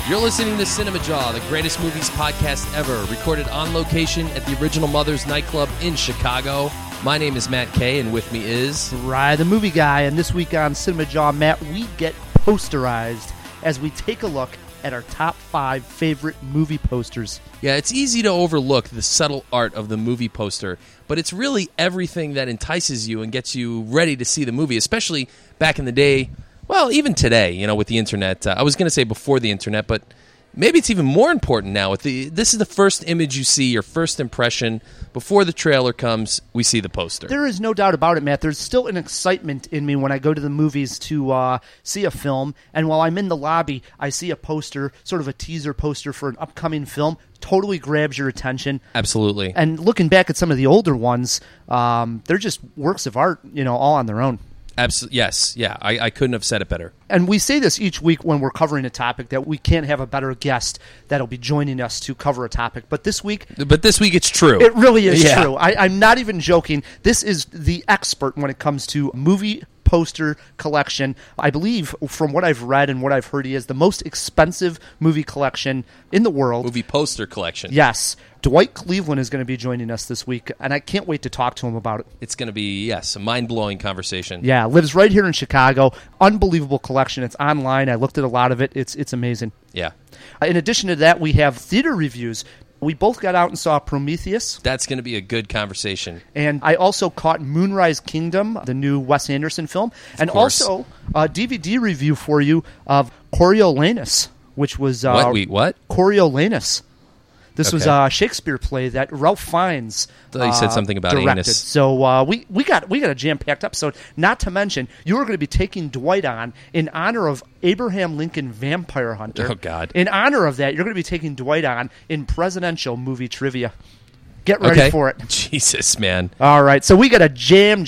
You're listening to Cinema Jaw, the greatest movies podcast ever, recorded on location at the Original Mothers nightclub in Chicago. My name is Matt Kay, and with me is... Rye, the movie guy, and this week on Cinema Jaw, Matt, we get posterized as we take a look at our top 5 favorite movie posters. Yeah, it's easy to overlook the subtle art of the movie poster, but it's really everything that entices you and gets you ready to see the movie, especially back in the day. Well, even today, you know, with the internet. I was going to say before the internet, but maybe it's even more important now. This is the first image you see, your first impression. Before the trailer comes, we see the poster. There is no doubt about it, Matt. There's still an excitement in me when I go to the movies to see a film, and while I'm in the lobby, I see a poster, sort of a teaser poster for an upcoming film. Totally grabs your attention. Absolutely. And looking back at some of the older ones, they're just works of art, you know, all on their own. Yes, yeah, I couldn't have said it better. And we say this each week when we're covering a topic, that we can't have a better guest that'll be joining us to cover a topic. But this week it's true. It really is true. I'm not even joking. This is the expert when it comes to movie poster collection. I believe, from what I've read and what I've heard, he has the most expensive movie collection in the world. Movie poster collection. Yes. Dwight Cleveland is going to be joining us this week, and I can't wait to talk to him about it. It's going to be, yes, a mind-blowing conversation. Yeah, lives right here in Chicago. Unbelievable collection. It's online. I looked at a lot of it. It's amazing. Yeah. In addition to that, we have theater reviews. We both got out and saw Prometheus. That's going to be a good conversation. And I also caught Moonrise Kingdom, the new Wes Anderson film. And also a DVD review for you of Coriolanus, which was... What? Coriolanus. This was a Shakespeare play that Ralph Fiennes I thought you said something about directed. anus. So we got a jam-packed episode. Not to mention, you are going to be taking Dwight on in honor of Abraham Lincoln Vampire Hunter. Oh, God. In honor of that, you're going to be taking Dwight on in presidential movie trivia. Get ready for it. Jesus, man. All right, so we got a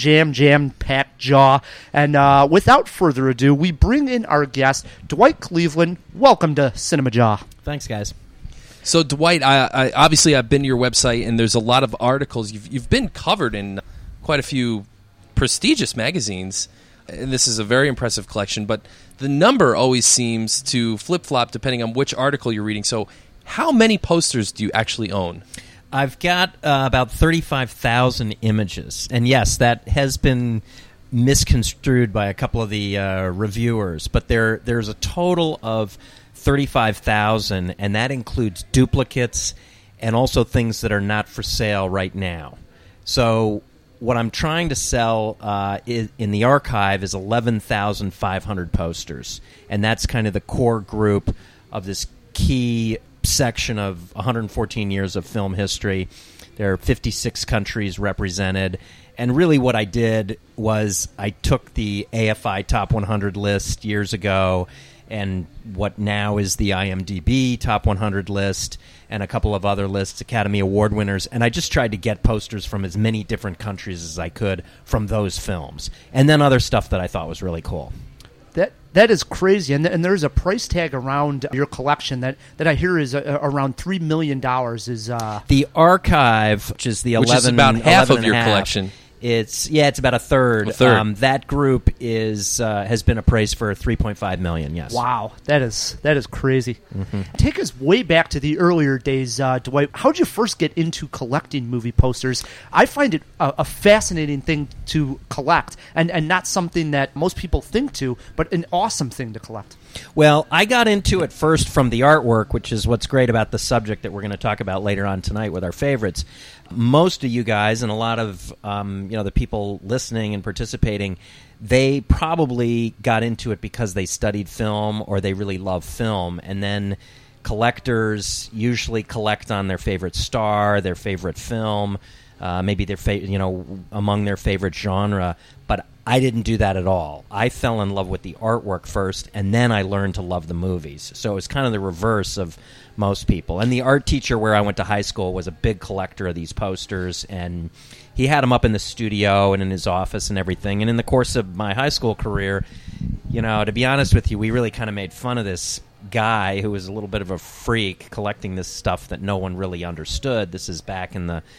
jam-packed jaw. And without further ado, we bring in our guest, Dwight Cleveland. Welcome to Cinema Jaw. Thanks, guys. So, Dwight, I obviously I've been to your website, and there's a lot of articles. You've been covered in quite a few prestigious magazines, and this is a very impressive collection, but the number always seems to flip-flop depending on which article you're reading. So how many posters do you actually own? I've got about 35,000 images, and yes, that has been misconstrued by a couple of the reviewers, but there's a total of 35,000, and that includes duplicates and also things that are not for sale right now. So what I'm trying to sell in the archive is 11,500 posters, and that's kind of the core group of this key section of 114 years of film history. There are 56 countries represented, and really what I did was I took the AFI Top 100 list years ago and what now is the IMDb Top 100 list and a couple of other lists, Academy Award winners, and I just tried to get posters from as many different countries as I could from those films, and then other stuff that I thought was really cool. That is crazy, and there's a price tag around your collection that I hear is around $3 million. Is the archive, which is the 11, which is about half of your half, collection. It's about a third. That group has been appraised for $3.5 million. Yes. Wow, that is crazy. Mm-hmm. Take us way back to the earlier days, Dwight. How did you first get into collecting movie posters? I find it a fascinating thing to collect, and not something that most people think to, but an awesome thing to collect. Well, I got into it first from the artwork, which is what's great about the subject that we're going to talk about later on tonight with our favorites. Most of you guys and a lot of the people listening and participating, they probably got into it because they studied film or they really love film, and then collectors usually collect on their favorite star, their favorite film, maybe their among their favorite genre. But I didn't do that at all. I fell in love with the artwork first, and then I learned to love the movies. So it was kind of the reverse of most people. And the art teacher where I went to high school was a big collector of these posters, and he had them up in the studio and in his office and everything. And in the course of my high school career, to be honest with you, we really kind of made fun of this guy who was a little bit of a freak collecting this stuff that no one really understood. This is back in the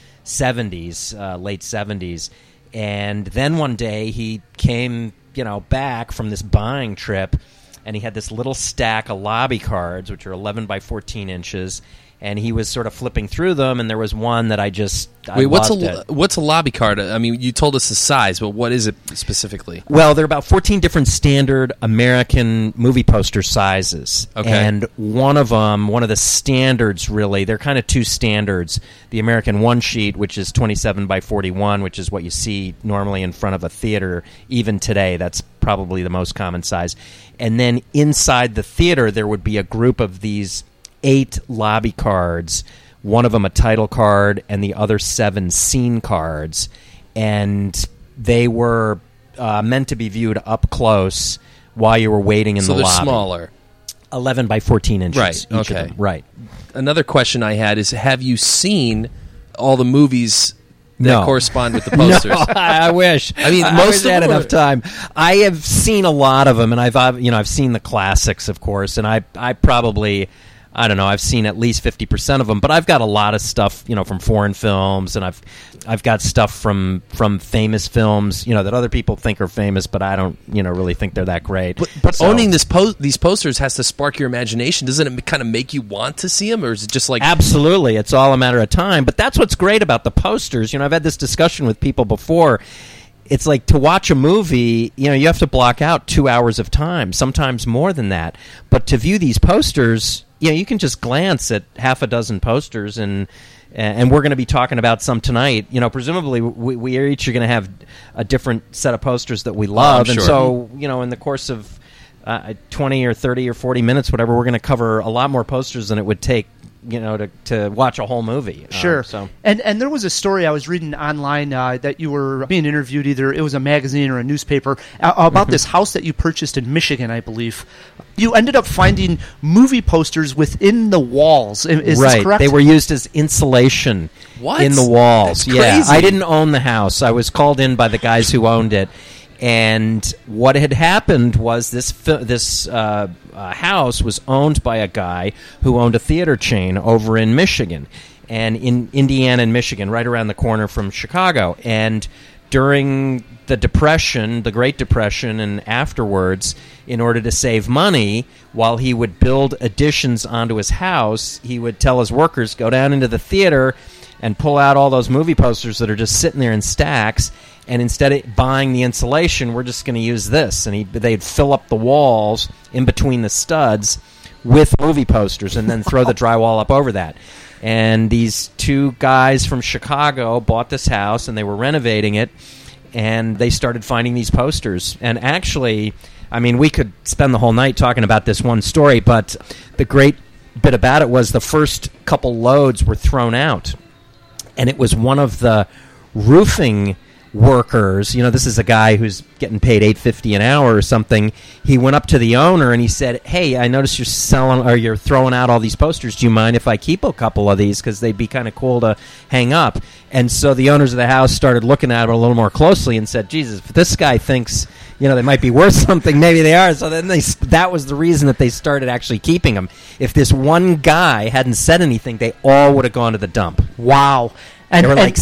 70s, late 70s. And then one day he came, back from this buying trip, and he had this little stack of lobby cards, which are 11 by 14 inches, and he was sort of flipping through them, and there was one that I Wait, loved it. what's a lobby card? I mean, you told us the size, but what is it specifically? Well, there are about 14 different standard American movie poster sizes. Okay. And one of the standards, really, they're kind of two standards. The American one sheet, which is 27 by 41, which is what you see normally in front of a theater, even today. That's probably the most common size. And then inside the theater, there would be a group of these 8 lobby cards, one of them a title card and the other 7 scene cards, and they were meant to be viewed up close while you were waiting in the lobby. So they're smaller. 11 by 14 inches. Right, each of okay. them. Right. Another question I had is, have you seen all the movies that No. correspond with the posters? No, I wish. I mean, I most wish of I had them enough are- time. I have seen a lot of them, and I've seen the classics, of course, and I probably, I don't know, I've seen at least 50% of them, but I've got a lot of stuff, from foreign films, and I've got stuff from famous films, that other people think are famous, but I don't, really think they're that great. But So- owning these posters has to spark your imagination. Doesn't it kind of make you want to see them, or is it just like... Absolutely. It's all a matter of time. But that's what's great about the posters. I've had this discussion with people before. It's like, to watch a movie, you have to block out 2 hours of time, sometimes more than that. But to view these posters, you can just glance at half a dozen posters, and we're going to be talking about some tonight. Presumably we each are going to have a different set of posters that we love. I'm And sure. so, in the course of 20 or 30 or 40 minutes, whatever, we're going to cover a lot more posters than it would take, to watch a whole movie. Sure. So And there was a story I was reading online that you were being interviewed, either it was a magazine or a newspaper, about this house that you purchased in Michigan, I believe. You ended up finding movie posters within the walls. Is right. this correct? They were used as insulation What? in the walls. That's Yeah. crazy. I didn't own the house. I was called in by the guys who owned it. And what had happened was this house was owned by a guy who owned a theater chain over in Michigan, and in Indiana and Michigan, right around the corner from Chicago. And during the Depression, the Great Depression, and afterwards, in order to save money, while he would build additions onto his house, he would tell his workers, go down into the theater and pull out all those movie posters that are just sitting there in stacks, and instead of buying the insulation, we're just going to use this. And they'd fill up the walls in between the studs with movie posters and then throw the drywall up over that. And these 2 guys from Chicago bought this house, and they were renovating it, and they started finding these posters. And actually, I mean, we could spend the whole night talking about this one story, but the great bit about it was the first couple loads were thrown out. And it was one of the roofing workers. This is a guy who's getting paid $8.50 an hour or something. He went up to the owner and he said, "Hey, I noticed you're throwing out all these posters. Do you mind if I keep a couple of these? Because they'd be kind of cool to hang up." And so the owners of the house started looking at it a little more closely and said, "Jesus, if this guy thinks they might be worth something, maybe they are." So then that was the reason that they started actually keeping them. If this one guy hadn't said anything, they all would have gone to the dump. Wow. And There were like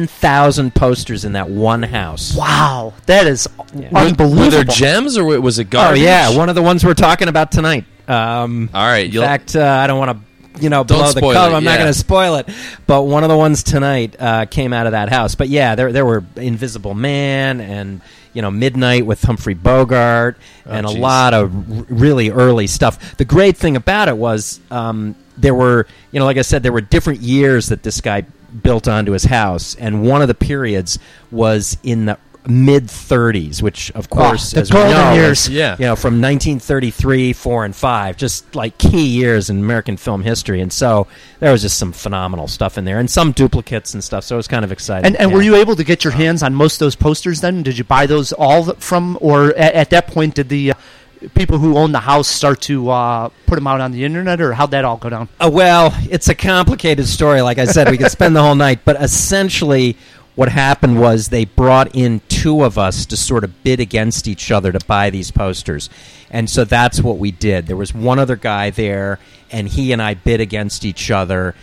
7,000 posters in that one house. wow, that is unbelievable. Were there gems, or was it Oh, garbage? yeah, one of the ones we're talking about tonight. All right. In fact, I don't want to blow the spoil cover. it, I'm not yeah. going to spoil it. But one of the ones tonight came out of that house. But yeah, there were Invisible Man and Midnight with Humphrey Bogart and a geez. lot of really early stuff. The great thing about it was there were, like I said, there were different years that this guy built onto his house, and one of the periods was in the mid-30s, which, of course, the as we golden know, years. is, Yeah. from 1933, 4, and 5, just like key years in American film history. And so there was just some phenomenal stuff in there, and some duplicates and stuff, so it was kind of exciting. And were you able to get your hands on most of those posters then? Did you buy those all from, or at that point did the people who owned the house start to put them out on the internet, or how'd that all go down? Well, it's a complicated story. Like I said, we could spend the whole night. But essentially, what happened was they brought in 2 of us to sort of bid against each other to buy these posters. And so that's what we did. There was one other guy there, and he and I bid against each other.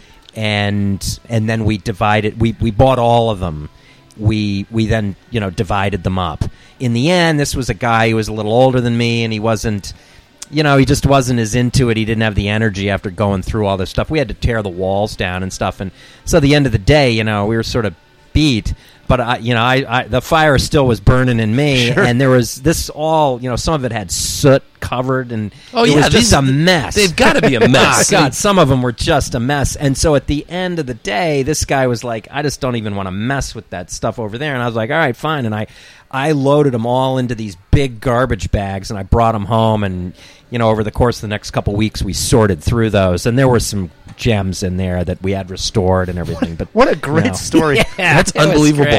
And then we divided. We bought all of them. We then divided them up. In the end, this was a guy who was a little older than me, and he wasn't he just wasn't as into it. He didn't have the energy after going through all this stuff. We had to tear the walls down and stuff. And so at the end of the day, we were sort of beat. But I the fire still was burning in me, and there was this all, some of it had soot covered, and it was just a mess. They've got to be a mess. God, some of them were just a mess. And so at the end of the day, this guy was like, I just don't even want to mess with that stuff over there. And I was like, all right, fine. And I loaded them all into these big garbage bags, and I brought them home. And over the course of the next couple weeks, we sorted through those, and there were some gems in there that we had restored and everything. But what a great story! Yeah, that's unbelievable.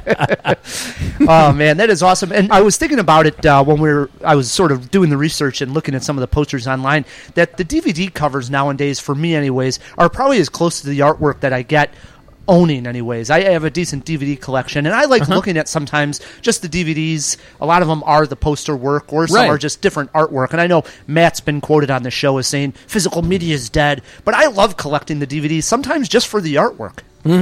Oh man, that is awesome. And I was thinking about it when I was sort of doing the research and looking at some of the posters online. That the DVD covers nowadays, for me anyways, are probably as close to the artwork that I get owning anyways. I have a decent DVD collection, and I like looking at sometimes just the DVDs. A lot of them are the poster work, or some are just different artwork. And I know Matt's been quoted on the show as saying physical media is dead, but I love collecting the DVDs sometimes just for the artwork.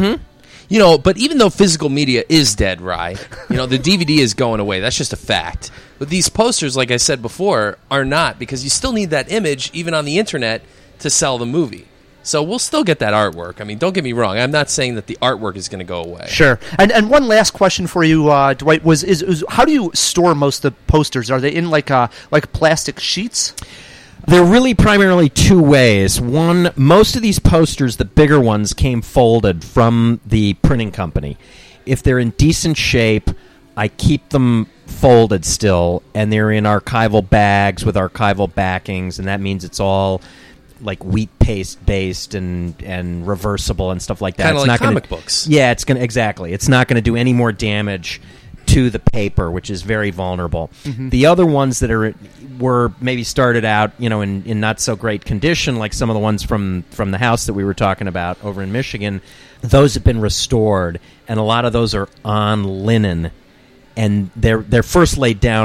But even though physical media is dead, Rye, the DVD is going away. That's just a fact. But these posters, like I said before, are not, because you still need that image, even on the internet, to sell the movie. So we'll still get that artwork. I mean, don't get me wrong. I'm not saying that the artwork is going to go away. Sure. And one last question for you, Dwight, is how do you store most of the posters? Are they in like plastic sheets? They're really primarily two ways. One, most of these posters, the bigger ones, came folded from the printing company. If they're in decent shape, I keep them folded still, and they're in archival bags with archival backings, and that means it's all like wheat paste based and reversible and stuff like that. Kind of like comic books. Yeah, it's not going to do any more damage to the paper, which is very vulnerable. The other ones that were maybe started out, in not so great condition, like some of the ones from the house that we were talking about over in Michigan, those have been restored, and a lot of those are on linen, and they're first laid down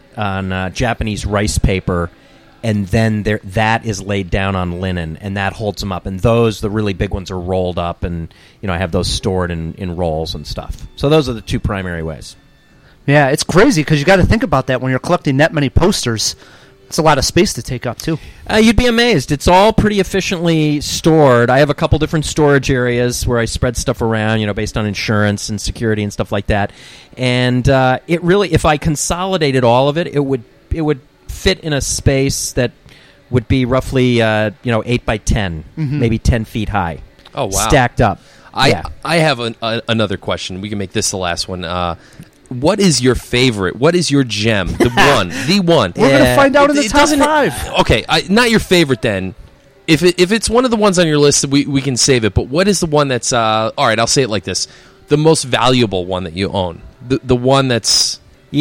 on Japanese rice paper, and then that is laid down on linen, and that holds them up. And those, the really big ones, are rolled up, and I have those stored in rolls and stuff. So those are the two primary ways. Yeah, it's crazy because you got to think about that when you're collecting that many posters. It's a lot of space to take up, too. You'd be amazed. It's all pretty efficiently stored. I have a couple different storage areas where I spread stuff around, based on insurance and security and stuff like that. And it really, if I consolidated all of it, it would fit in a space that would be roughly 8 by 10, maybe 10 feet high. Oh, wow. Stacked up. I have another question. We can make this the last one. What is your favorite? What is your gem? The one. We're going to find out in the top 5. Okay, not your favorite then. If it's one of the ones on your list, we can save it. But what is the one that's all right? I'll say it like this: the most valuable one that you own. The one that's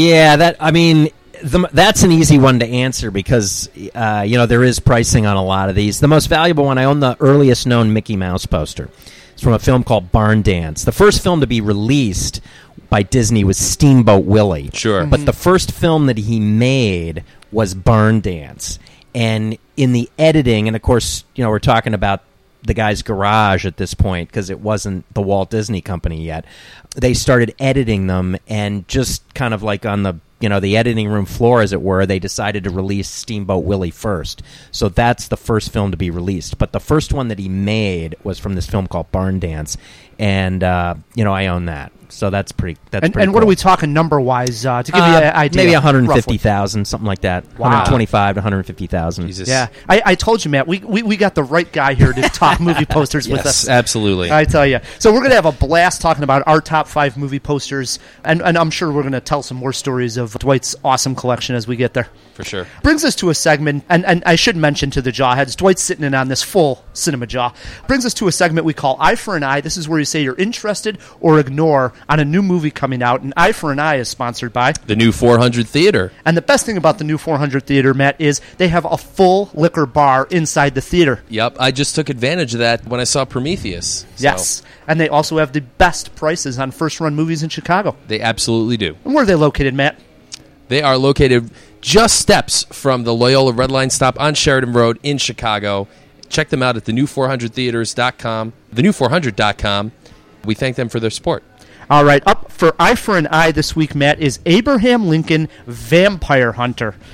that's an easy one to answer because there is pricing on a lot of these. The most valuable one, I own the earliest known Mickey Mouse poster. It's from a film called Barn Dance. The first film to be released by Disney was Steamboat Willie. Sure. But the first film that he made was Barn Dance. And in the editing, and of course, we're talking about the guy's garage at this point because it wasn't the Walt Disney Company yet. They started editing them, and just kind of like on the the editing room floor, as it were, they decided to release Steamboat Willie first. So that's the first film to be released. But the first one that he made was from this film called Barn Dance, and I own that. So that's pretty. And what cool. are we talking number wise to give you an idea? Maybe 150,000, something like that. Wow. 125 to 150,000. Jesus. Yeah, I told you, Matt. We got the right guy here to talk movie posters with us. Yes, absolutely. I tell you. So we're going to have a blast talking about our top 5 movie posters, and I'm sure we're going to tell some more stories of Dwight's awesome collection as we get there. For sure. Brings us to a segment, and I should mention to the Jawheads, Dwight's sitting in on this full cinema jaw. Brings us to a segment we call Eye for an Eye. This is where you say you're interested or ignore on a new movie coming out, and Eye for an Eye is sponsored by the new 400 Theater. And the best thing about the new 400 Theater, Matt, is they have a full liquor bar inside the theater. Yep, I just took advantage of that when I saw Prometheus. So. Yes, and they also have the best prices on first-run movies in Chicago. They absolutely do. And where are they located, Matt? They are located just steps from the Loyola Red Line stop on Sheridan Road in Chicago. Check them out at thenew400theaters.com, thenew400.com. We thank them for their support. All right, up for Eye for an Eye this week, Matt, is Abraham Lincoln Vampire Hunter.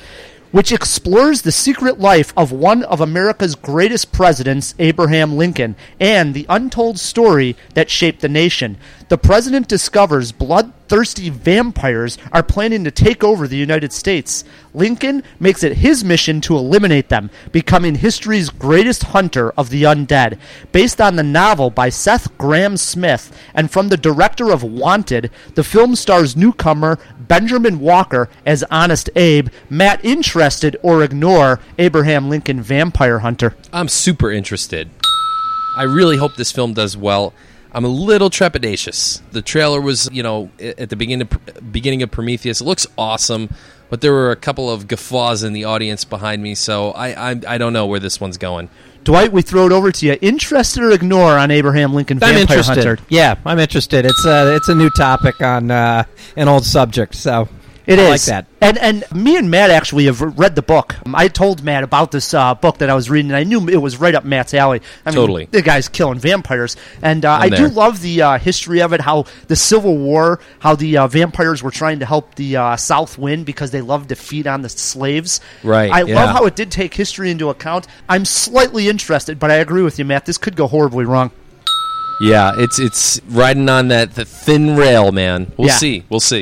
which explores the secret life of one of America's greatest presidents, Abraham Lincoln, and the untold story that shaped the nation. The president discovers bloodthirsty vampires are planning to take over the United States. Lincoln makes it his mission to eliminate them, becoming history's greatest hunter of the undead. Based on the novel by Seth Grahame-Smith and from the director of Wanted, the film stars newcomer Benjamin Walker as Honest Abe. Matt, interested or ignore Abraham Lincoln Vampire Hunter? I'm super interested. I really hope this film does well. I'm a little trepidatious. The trailer was, at the beginning of Prometheus. It looks awesome, but there were a couple of guffaws in the audience behind me, so I don't know where this one's going. Dwight, we throw it over to you. Interested or ignore on Abraham Lincoln Vampire Hunter? Yeah, I'm interested. It's a new topic on an old subject, so I like that. And me and Matt actually have read the book. I told Matt about this book that I was reading, and I knew it was right up Matt's alley. I mean, totally. The guy's killing vampires. And I do love the history of it, how the Civil War, how the vampires were trying to help the South win because they loved to feed on the slaves. Right, I love how it did take history into account. I'm slightly interested, but I agree with you, Matt. This could go horribly wrong. Yeah, it's riding on the thin rail, man. We'll see.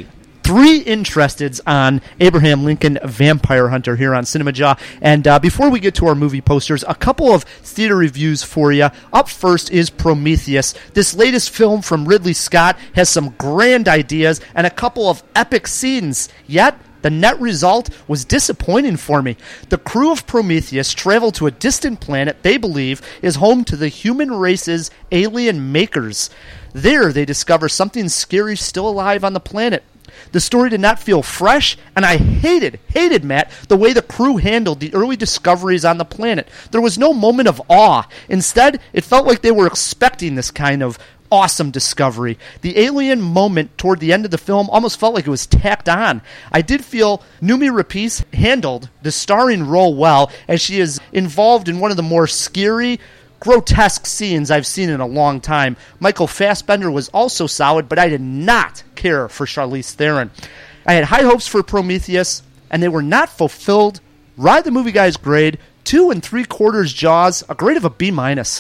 3 interesteds on Abraham Lincoln Vampire Hunter here on Cinema Jaw. And before we get to our movie posters, a couple of theater reviews for you. Up first is Prometheus. This latest film from Ridley Scott has some grand ideas and a couple of epic scenes. Yet, the net result was disappointing for me. The crew of Prometheus travel to a distant planet they believe is home to the human race's alien makers. There, they discover something scary still alive on the planet. The story did not feel fresh, and I hated, Matt, the way the crew handled the early discoveries on the planet. There was no moment of awe. Instead, it felt like they were expecting this kind of awesome discovery. The alien moment toward the end of the film almost felt like it was tacked on. I did feel Noomi Rapace handled the starring role well, as she is involved in one of the more scary, grotesque scenes I've seen in a long time. Michael Fassbender was also solid, but I did not care for Charlize Theron. I had high hopes for Prometheus, and they were not fulfilled. Ride the movie guy's grade, 2 3/4 Jaws, a grade of a B-.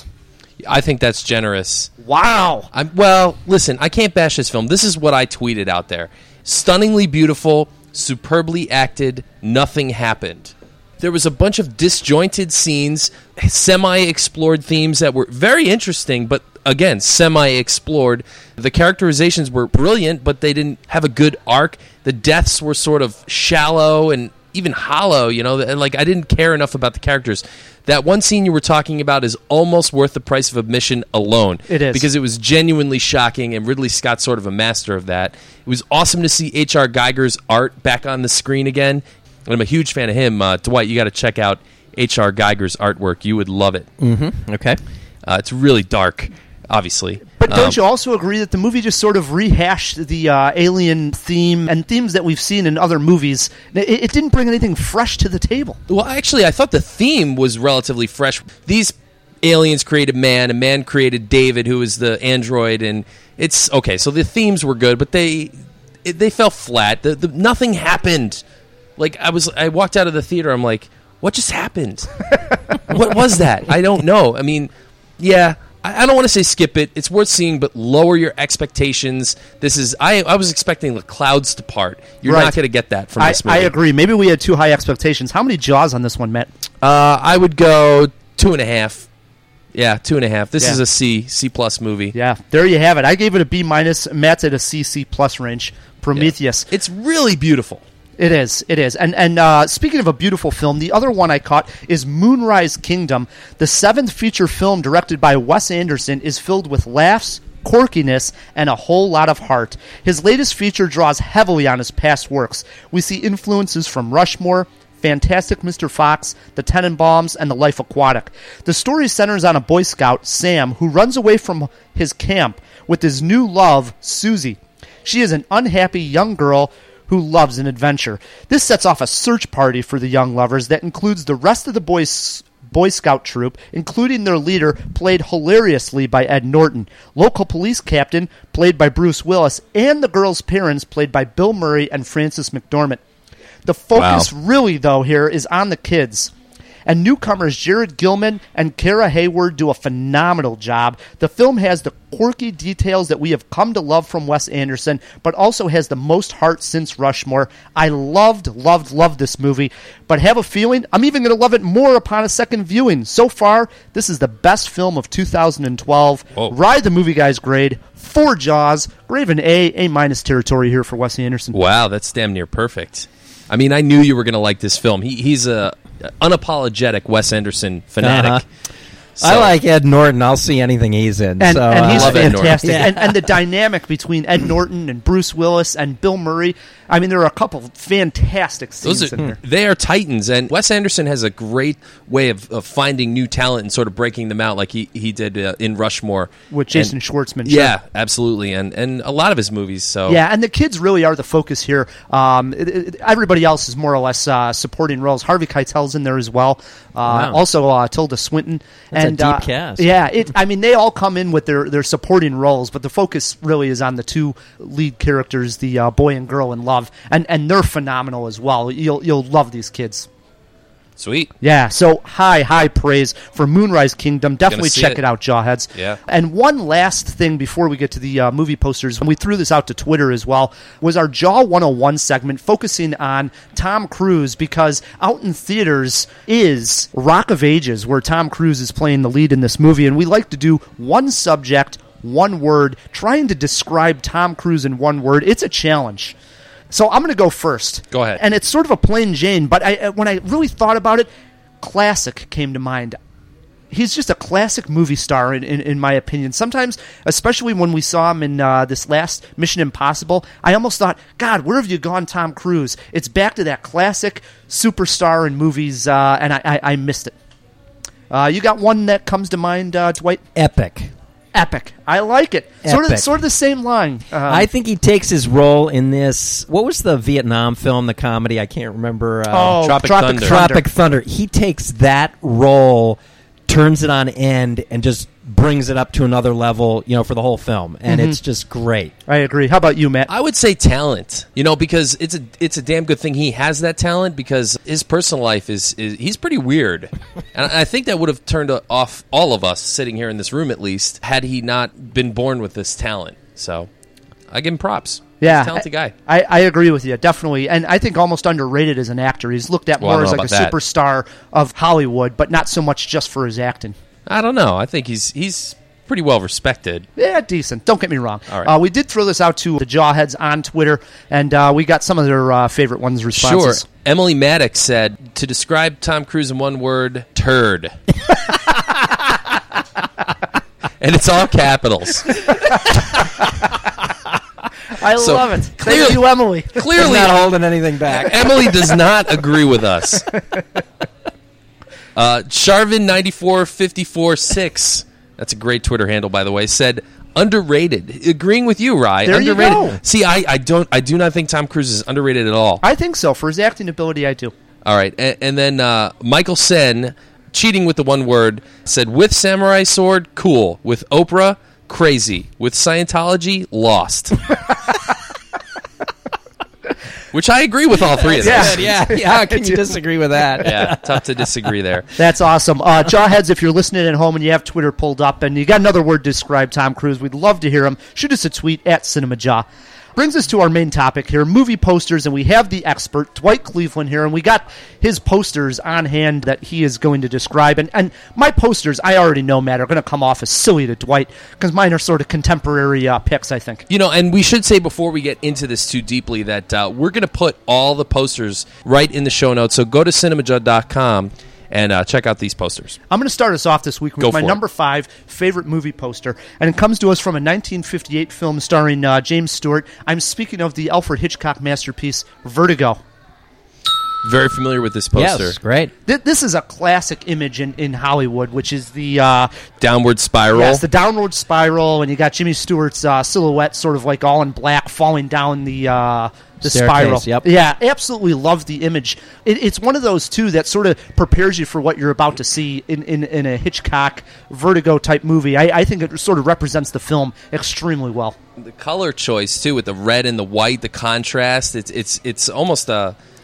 I think that's generous. Wow. Well, listen, I can't bash this film. This is what I tweeted out there. Stunningly beautiful, superbly acted, nothing happened. There was a bunch of disjointed scenes, semi-explored themes that were very interesting, but again, semi-explored. The characterizations were brilliant, but they didn't have a good arc. The deaths were sort of shallow and even hollow, like I didn't care enough about the characters. That one scene you were talking about is almost worth the price of admission alone. It is. Because it was genuinely shocking, and Ridley Scott's sort of a master of that. It was awesome to see H.R. Geiger's art back on the screen again. And I'm a huge fan of him. Dwight, you got to check out H.R. Geiger's artwork. You would love it. Mm-hmm. Okay. It's really dark, obviously. But don't you also agree that the movie just sort of rehashed the alien theme and themes that we've seen in other movies? It didn't bring anything fresh to the table. Well, actually, I thought the theme was relatively fresh. These aliens created man, and man created David, who is the android, and it's okay. So the themes were good, but they fell flat. Nothing happened. Like I walked out of the theater. I'm like, what just happened? What was that? I don't know. I mean, yeah. I don't want to say skip it. It's worth seeing, but lower your expectations. This is I was expecting the clouds to part. You're not going to get that from this movie. I agree. Maybe we had too high expectations. How many Jaws on this one, Matt? I would go 2.5. Yeah, 2.5. This is a C+ movie. Yeah, there you have it. I gave it a B-. Matt's at a C+ range. Prometheus. Yeah. It's really beautiful. It is. And speaking of a beautiful film, the other one I caught is Moonrise Kingdom. The 7th feature film directed by Wes Anderson is filled with laughs, quirkiness, and a whole lot of heart. His latest feature draws heavily on his past works. We see influences from Rushmore, Fantastic Mr. Fox, The Tenenbaums, and The Life Aquatic. The story centers on a Boy Scout, Sam, who runs away from his camp with his new love, Susie. She is an unhappy young girl who loves an adventure. This sets off a search party for the young lovers that includes the rest of the Boy Scout troop, including their leader, played hilariously by Ed Norton, local police captain, played by Bruce Willis, and the girls' parents, played by Bill Murray and Frances McDormand. The focus really, though, here is on the kids. And newcomers Jared Gilman and Kara Hayward do a phenomenal job. The film has the quirky details that we have come to love from Wes Anderson, but also has the most heart since Rushmore. I loved this movie, but have a feeling I'm even going to love it more upon a second viewing. So far, this is the best film of 2012. Whoa. Ride the movie guy's grade. 4 Jaws. Grade an A- territory here for Wes Anderson. Wow, that's damn near perfect. I mean, I knew you were going to like this film. He's a unapologetic Wes Anderson fanatic. Uh-huh. So, I like Ed Norton. I'll see anything he's in. And he's love Ed Norton. fantastic. Yeah. And the dynamic between Ed Norton and Bruce Willis and Bill Murray, I mean, there are a couple of fantastic scenes in there. They are titans, and Wes Anderson has a great way of finding new talent and sort of breaking them out like he did in Rushmore. With Jason Schwartzman. Yeah, absolutely, and a lot of his movies. So Yeah, and the kids really are the focus here. Everybody else is more or less supporting roles. Harvey Keitel's in there as well. Wow. Also, Tilda Swinton. That's a and deep cast. Yeah, I mean, they all come in with their supporting roles, but the focus really is on the two lead characters, the boy and girl in love, and they're phenomenal as well. You'll love these kids. sweet. Yeah, so high praise for Moonrise Kingdom. Definitely see check it. it out, Jawheads. Yeah. And one last thing before we get to the movie posters, and we threw this out to Twitter as well, was our Jaw 101 segment focusing on Tom Cruise, because out in theaters is Rock of Ages, where Tom Cruise is playing the lead in this movie, and we like to do one subject, one word, trying to describe Tom Cruise in one word. It's a challenge. So I'm going to go first. Go ahead. And it's sort of a plain Jane, but when I really thought about it, classic came to mind. He's just a classic movie star, in my opinion. Sometimes, especially when we saw him in this last Mission Impossible, I almost thought, God, where have you gone, Tom Cruise? It's back to that classic superstar in movies, and I missed it. You got one that comes to mind, Dwight? Epic. Epic. I like it. Epic. Sort of the same line. I think he takes his role in this. What was the Vietnam film, the comedy? I can't remember. Tropic Thunder. Tropic Thunder. He takes that role, turns it on end, and just brings it up to another level, for the whole film. And it's just great. I agree. How about you, Matt? I would say talent, because it's a damn good thing he has that talent, because his personal life is he's pretty weird. And I think that would have turned off all of us sitting here in this room, at least, had he not been born with this talent. So I give him props. Yeah, He's a talented guy. I agree with you, definitely. And I think almost underrated as an actor. He's looked at Well, I more don't as know like a about that. superstar of Hollywood, but not so much just for his acting. I don't know. I think he's pretty well respected. Yeah, decent. Don't get me wrong. All right. We did throw this out to the Jawheads on Twitter, and we got some of their favorite ones responses. Sure. Emily Maddox said, to describe Tom Cruise in one word, turd. And it's all capitals. I So, love it. clearly- Thank you, Emily. Clearly, Not holding anything back. Emily does not agree with us. Sharvin94546, that's a great Twitter handle, by the way, said underrated. Agreeing with you, Rye. There you underrated. go. See, I do not think Tom Cruise is underrated at all. I think so. For his acting ability, I do. All right, and then Michael Sen, cheating with the one word, said with Samurai Sword, cool. With Oprah, crazy. With Scientology, lost. Which I agree with all three of those. Yeah. How can you disagree with that? Yeah, tough to disagree there. That's awesome. Jawheads, if you're listening at home and you have Twitter pulled up and you got another word to describe Tom Cruise, we'd love to hear him. Shoot us a tweet at CinemaJaw. Brings us to our main topic here, movie posters, and we have the expert, Dwight Cleveland, here, and we got his posters on hand that he is going to describe. And my posters, I already know, Matt, are going to come off as silly to Dwight, because mine are sort of contemporary picks, I think. And we should say before we get into this too deeply that we're going to put all the posters right in the show notes. So go to cinemajud.com and check out these posters. I'm going to start us off this week with Go my for it. number 5 favorite movie poster, and it comes to us from a 1958 film starring James Stewart. I'm speaking of the Alfred Hitchcock masterpiece, Vertigo. Very familiar with this poster. Yes, great. This is a classic image in Hollywood, which is the Downward spiral. yes, the downward spiral, and you got Jimmy Stewart's silhouette, sort of like all in black, falling down the Staircase, spiral. yep. Yeah, absolutely love the image. It's one of those too that sort of prepares you for what you're about to see in a Hitchcock Vertigo type movie. I think it sort of represents the film extremely well. The color choice too, with the red and the white, the contrast. It's almost a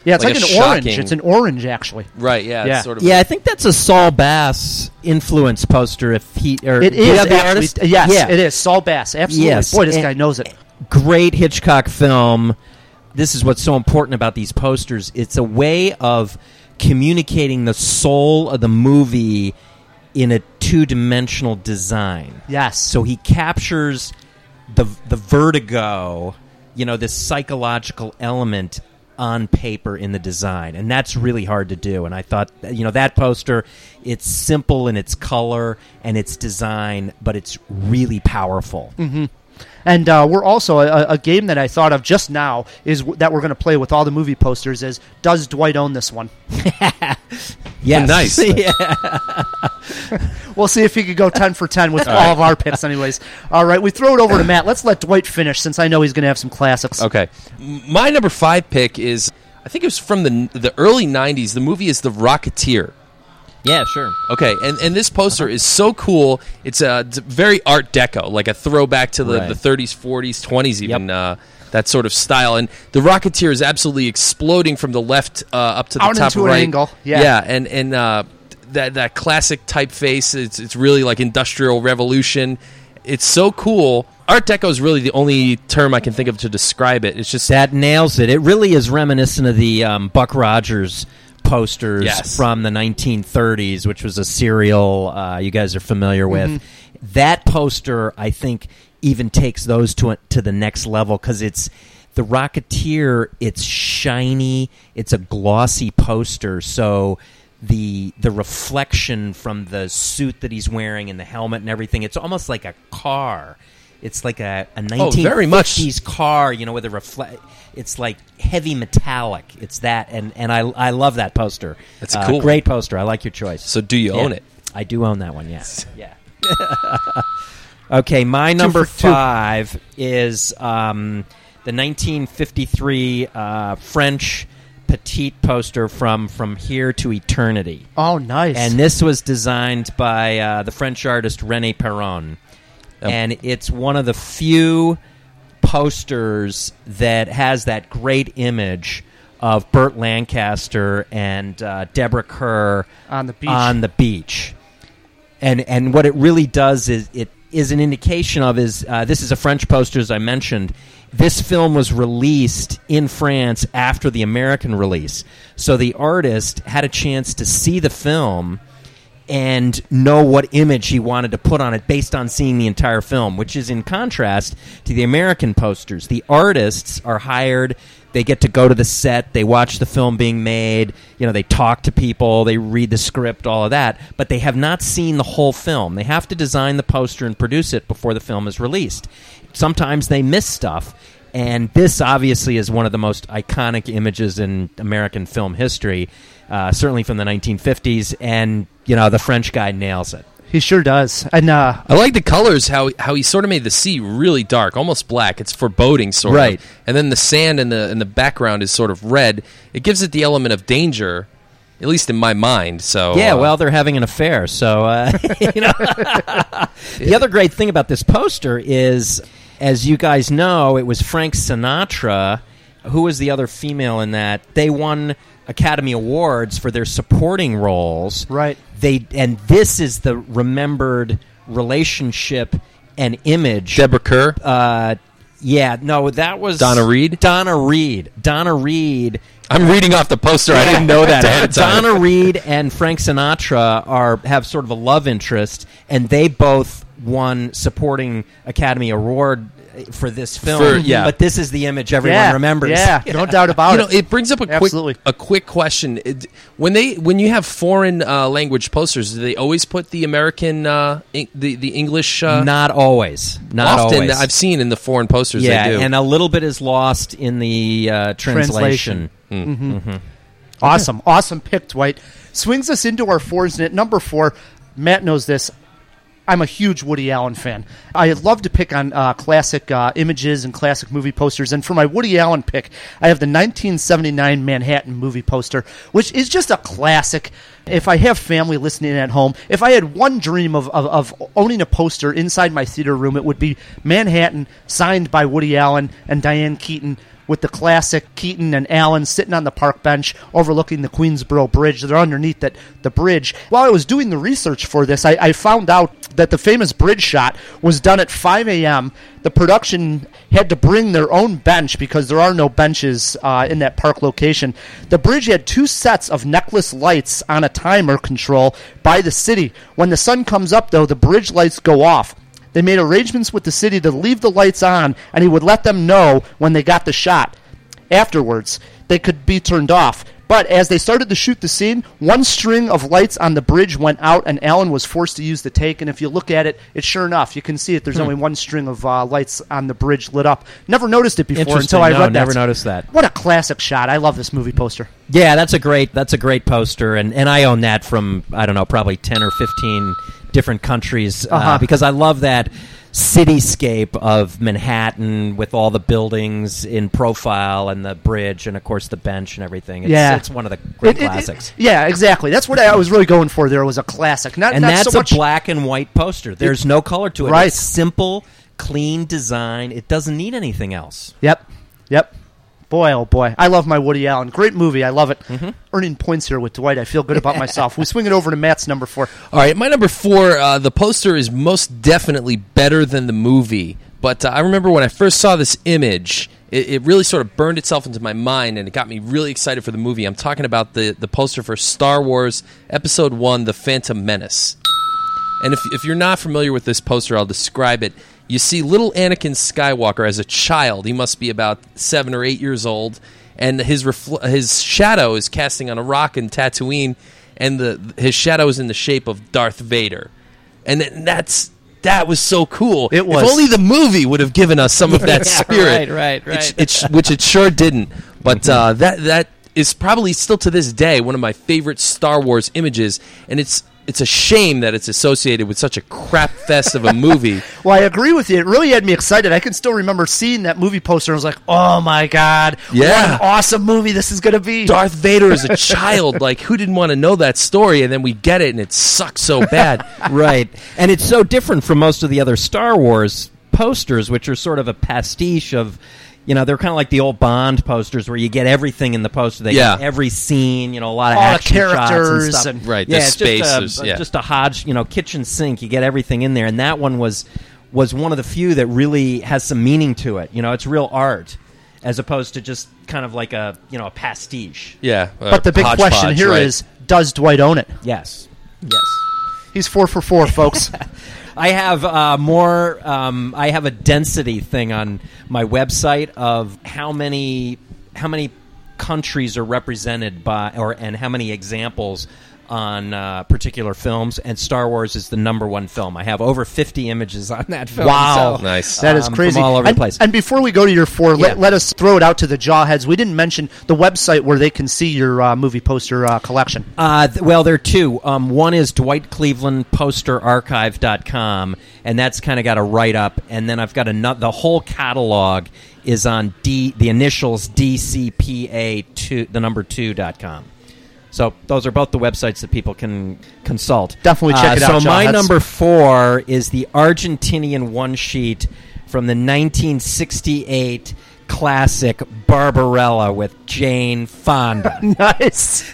Yeah, it's like an orange. shocking- It's an orange, actually. Right, yeah. Yeah. It's sort of Yeah, I think that's a Saul Bass influence poster. If he or It do you is have the actually, artist? yes, Yeah. it is. Saul Bass, absolutely. Yes, Boy, this and- guy knows it. Great Hitchcock film. This is what's so important about these posters. It's a way of communicating the soul of the movie in a two-dimensional design. Yes. So he captures the vertigo, this psychological element on paper in the design, and that's really hard to do. And I thought, that poster, it's simple in its color and its design, but it's really powerful. Mm-hmm. And we're also, a game that I thought of just now is that we're going to play with all the movie posters is, does Dwight own this one? Yes. Nice. Yeah. We'll see if he could go 10 for 10 with all of our picks anyways. All right, we throw it over to Matt. Let's let Dwight finish since I know he's going to have some classics. Okay. My number 5 pick is, I think it was from the early 90s. The movie is The Rocketeer. Yeah, sure. Okay, and this poster is so cool. It's very Art Deco, like a throwback to the 30s, 40s, 20s even, that sort of style. And the Rocketeer is absolutely exploding from the left up to the Out top into an right. angle, yeah. Yeah, and that classic typeface, it's really like Industrial Revolution. It's so cool. Art Deco is really the only term I can think of to describe it. It's just... That nails it. It really is reminiscent of the Buck Rogers posters from the 1930s, which was a serial you guys are familiar with. Mm-hmm. That poster, I think, even takes those to the next level because it's the Rocketeer. It's shiny. It's a glossy poster, so the reflection from the suit that he's wearing and the helmet and everything, it's almost like a car. It's like a 1950s very much. car, with a it's like heavy metallic. It's that, and I love that poster. That's a cool great poster. I like your choice. So do you own it? I do own that one, yes. Yeah. Okay, my number 5 is the 1953 French petite poster from Here to Eternity. Oh, nice. And this was designed by the French artist René Perron. And it's one of the few posters that has that great image of Burt Lancaster and Deborah Kerr on the beach. And what it really does is it is an indication of this is a French poster, as I mentioned. This film was released in France after the American release. So the artist had a chance to see the film and know what image he wanted to put on it based on seeing the entire film, which is in contrast to the American posters. The artists are hired, they get to go to the set, they watch the film being made, they talk to people, they read the script, all of that, but they have not seen the whole film. They have to design the poster and produce it before the film is released. Sometimes they miss stuff, and this obviously is one of the most iconic images in American film history, certainly from the 1950s, and the French guy nails it. He sure does. And I like the colors, how he sort of made the sea really dark, almost black. It's foreboding, sort of. And then the sand in the background is sort of red. It gives it the element of danger, at least in my mind. So yeah, well, they're having an affair. So The other great thing about this poster is, as you guys know, it was Frank Sinatra. Who was the other female in that? They won Academy Awards for their supporting roles. Right. And this is the remembered relationship and image. Deborah Kerr? Yeah, no, that was... Donna Reed. I'm reading off the poster. I didn't know that ahead of time. Donna Reed and Frank Sinatra have sort of a love interest, and they both won supporting Academy Award for this film. But this is the image everyone remembers. Yeah, no doubt about it. It brings up a quick question. When you have foreign language posters, do they always put the American the English? Not always. Not often. Always. I've seen in the foreign posters. Yeah, they do. and a little bit is lost in the translation. Mm-hmm. Mm-hmm. Awesome pick, Dwight. Swings us into our fours, and at number 4, Matt knows this. I'm a huge Woody Allen fan. I love to pick on classic images and classic movie posters. And for my Woody Allen pick, I have the 1979 Manhattan movie poster, which is just a classic. If I have family listening at home, if I had one dream of owning a poster inside my theater room, it would be Manhattan, signed by Woody Allen and Diane Keaton, with the classic Keaton and Allen sitting on the park bench overlooking the Queensboro Bridge. They're underneath the bridge. While I was doing the research for this, I found out that the famous bridge shot was done at 5 a.m. The production had to bring their own bench because there are no benches in that park location. The bridge had 2 sets of necklace lights on a timer control by the city. When the sun comes up, though, the bridge lights go off. They made arrangements with the city to leave the lights on, and he would let them know when they got the shot. Afterwards, they could be turned off. But as they started to shoot the scene, one string of lights on the bridge went out, and Allen was forced to use the take. And if you look at it, it's sure enough. You can see it. There's only one string of lights on the bridge lit up. Never noticed it before until I read that. Never noticed that. What a classic shot. I love this movie poster. Yeah, that's a great poster, and I own that from, I don't know, probably 10 or 15 different countries because I love that cityscape of Manhattan with all the buildings in profile and the bridge and, of course, the bench and everything. It's one of the great classics. Yeah, exactly. That's what I was really going for there, was a classic. That's so much a black and white poster. There's no color to it. Right. It's simple, clean design. It doesn't need anything else. Yep. Boy, oh boy. I love my Woody Allen. Great movie. I love it. Earning points here with Dwight. I feel good about myself. We swing it over to Matt's number 4. All right, my number 4, the poster is most definitely better than the movie. But I remember when I first saw this image, it really sort of burned itself into my mind, and it got me really excited for the movie. I'm talking about the poster for Star Wars Episode 1, The Phantom Menace. And if you're not familiar with this poster, I'll describe it. You see little Anakin Skywalker as a child. He must be about 7 or 8 years old, and his shadow is casting on a rock in Tatooine, and his shadow is in the shape of Darth Vader. And that was so cool. It was. If only the movie would have given us some of that spirit. Right. Which it sure didn't. But that is probably still to this day one of my favorite Star Wars images, and it's a shame that it's associated with such a crap fest of a movie. Well, I agree with you. It really had me excited. I can still remember seeing that movie poster. I was like, oh, my God. Yeah. What an awesome movie this is going to be. Darth Vader as a child. Like, who didn't want to know that story? And then we get it, and it sucks so bad. Right. And it's so different from most of the other Star Wars posters, which are sort of a pastiche of... they're kind of like the old Bond posters where you get everything in the poster. They get every scene, a lot of action characters shots and stuff. Right, yeah, the it's spaces. just a hodge, kitchen sink. You get everything in there, and that one was one of the few that really has some meaning to it. It's real art, as opposed to just kind of like a pastiche. Yeah, but the big question here is, does Dwight own it? Yes. He's 4 for 4, folks. I have more. I have a density thing on my website of how many countries are represented by, and how many examples on particular films, and Star Wars is the number 1 film. I have over 50 images on that film. Wow. So, nice. That is crazy. From all over the place. And before we go to your 4, let us throw it out to the jawheads. We didn't mention the website where they can see your movie poster collection. Well, there are 2. One is Dwight Cleveland PosterArchive.com, and that's kind of got a write-up. And then I've got the whole catalog is on the initials DCPA2, the number 2.com. So those are both the websites that people can consult. Definitely check it out, So my number 4 is the Argentinian one-sheet from the 1968 classic Barbarella with Jane Fonda. Nice.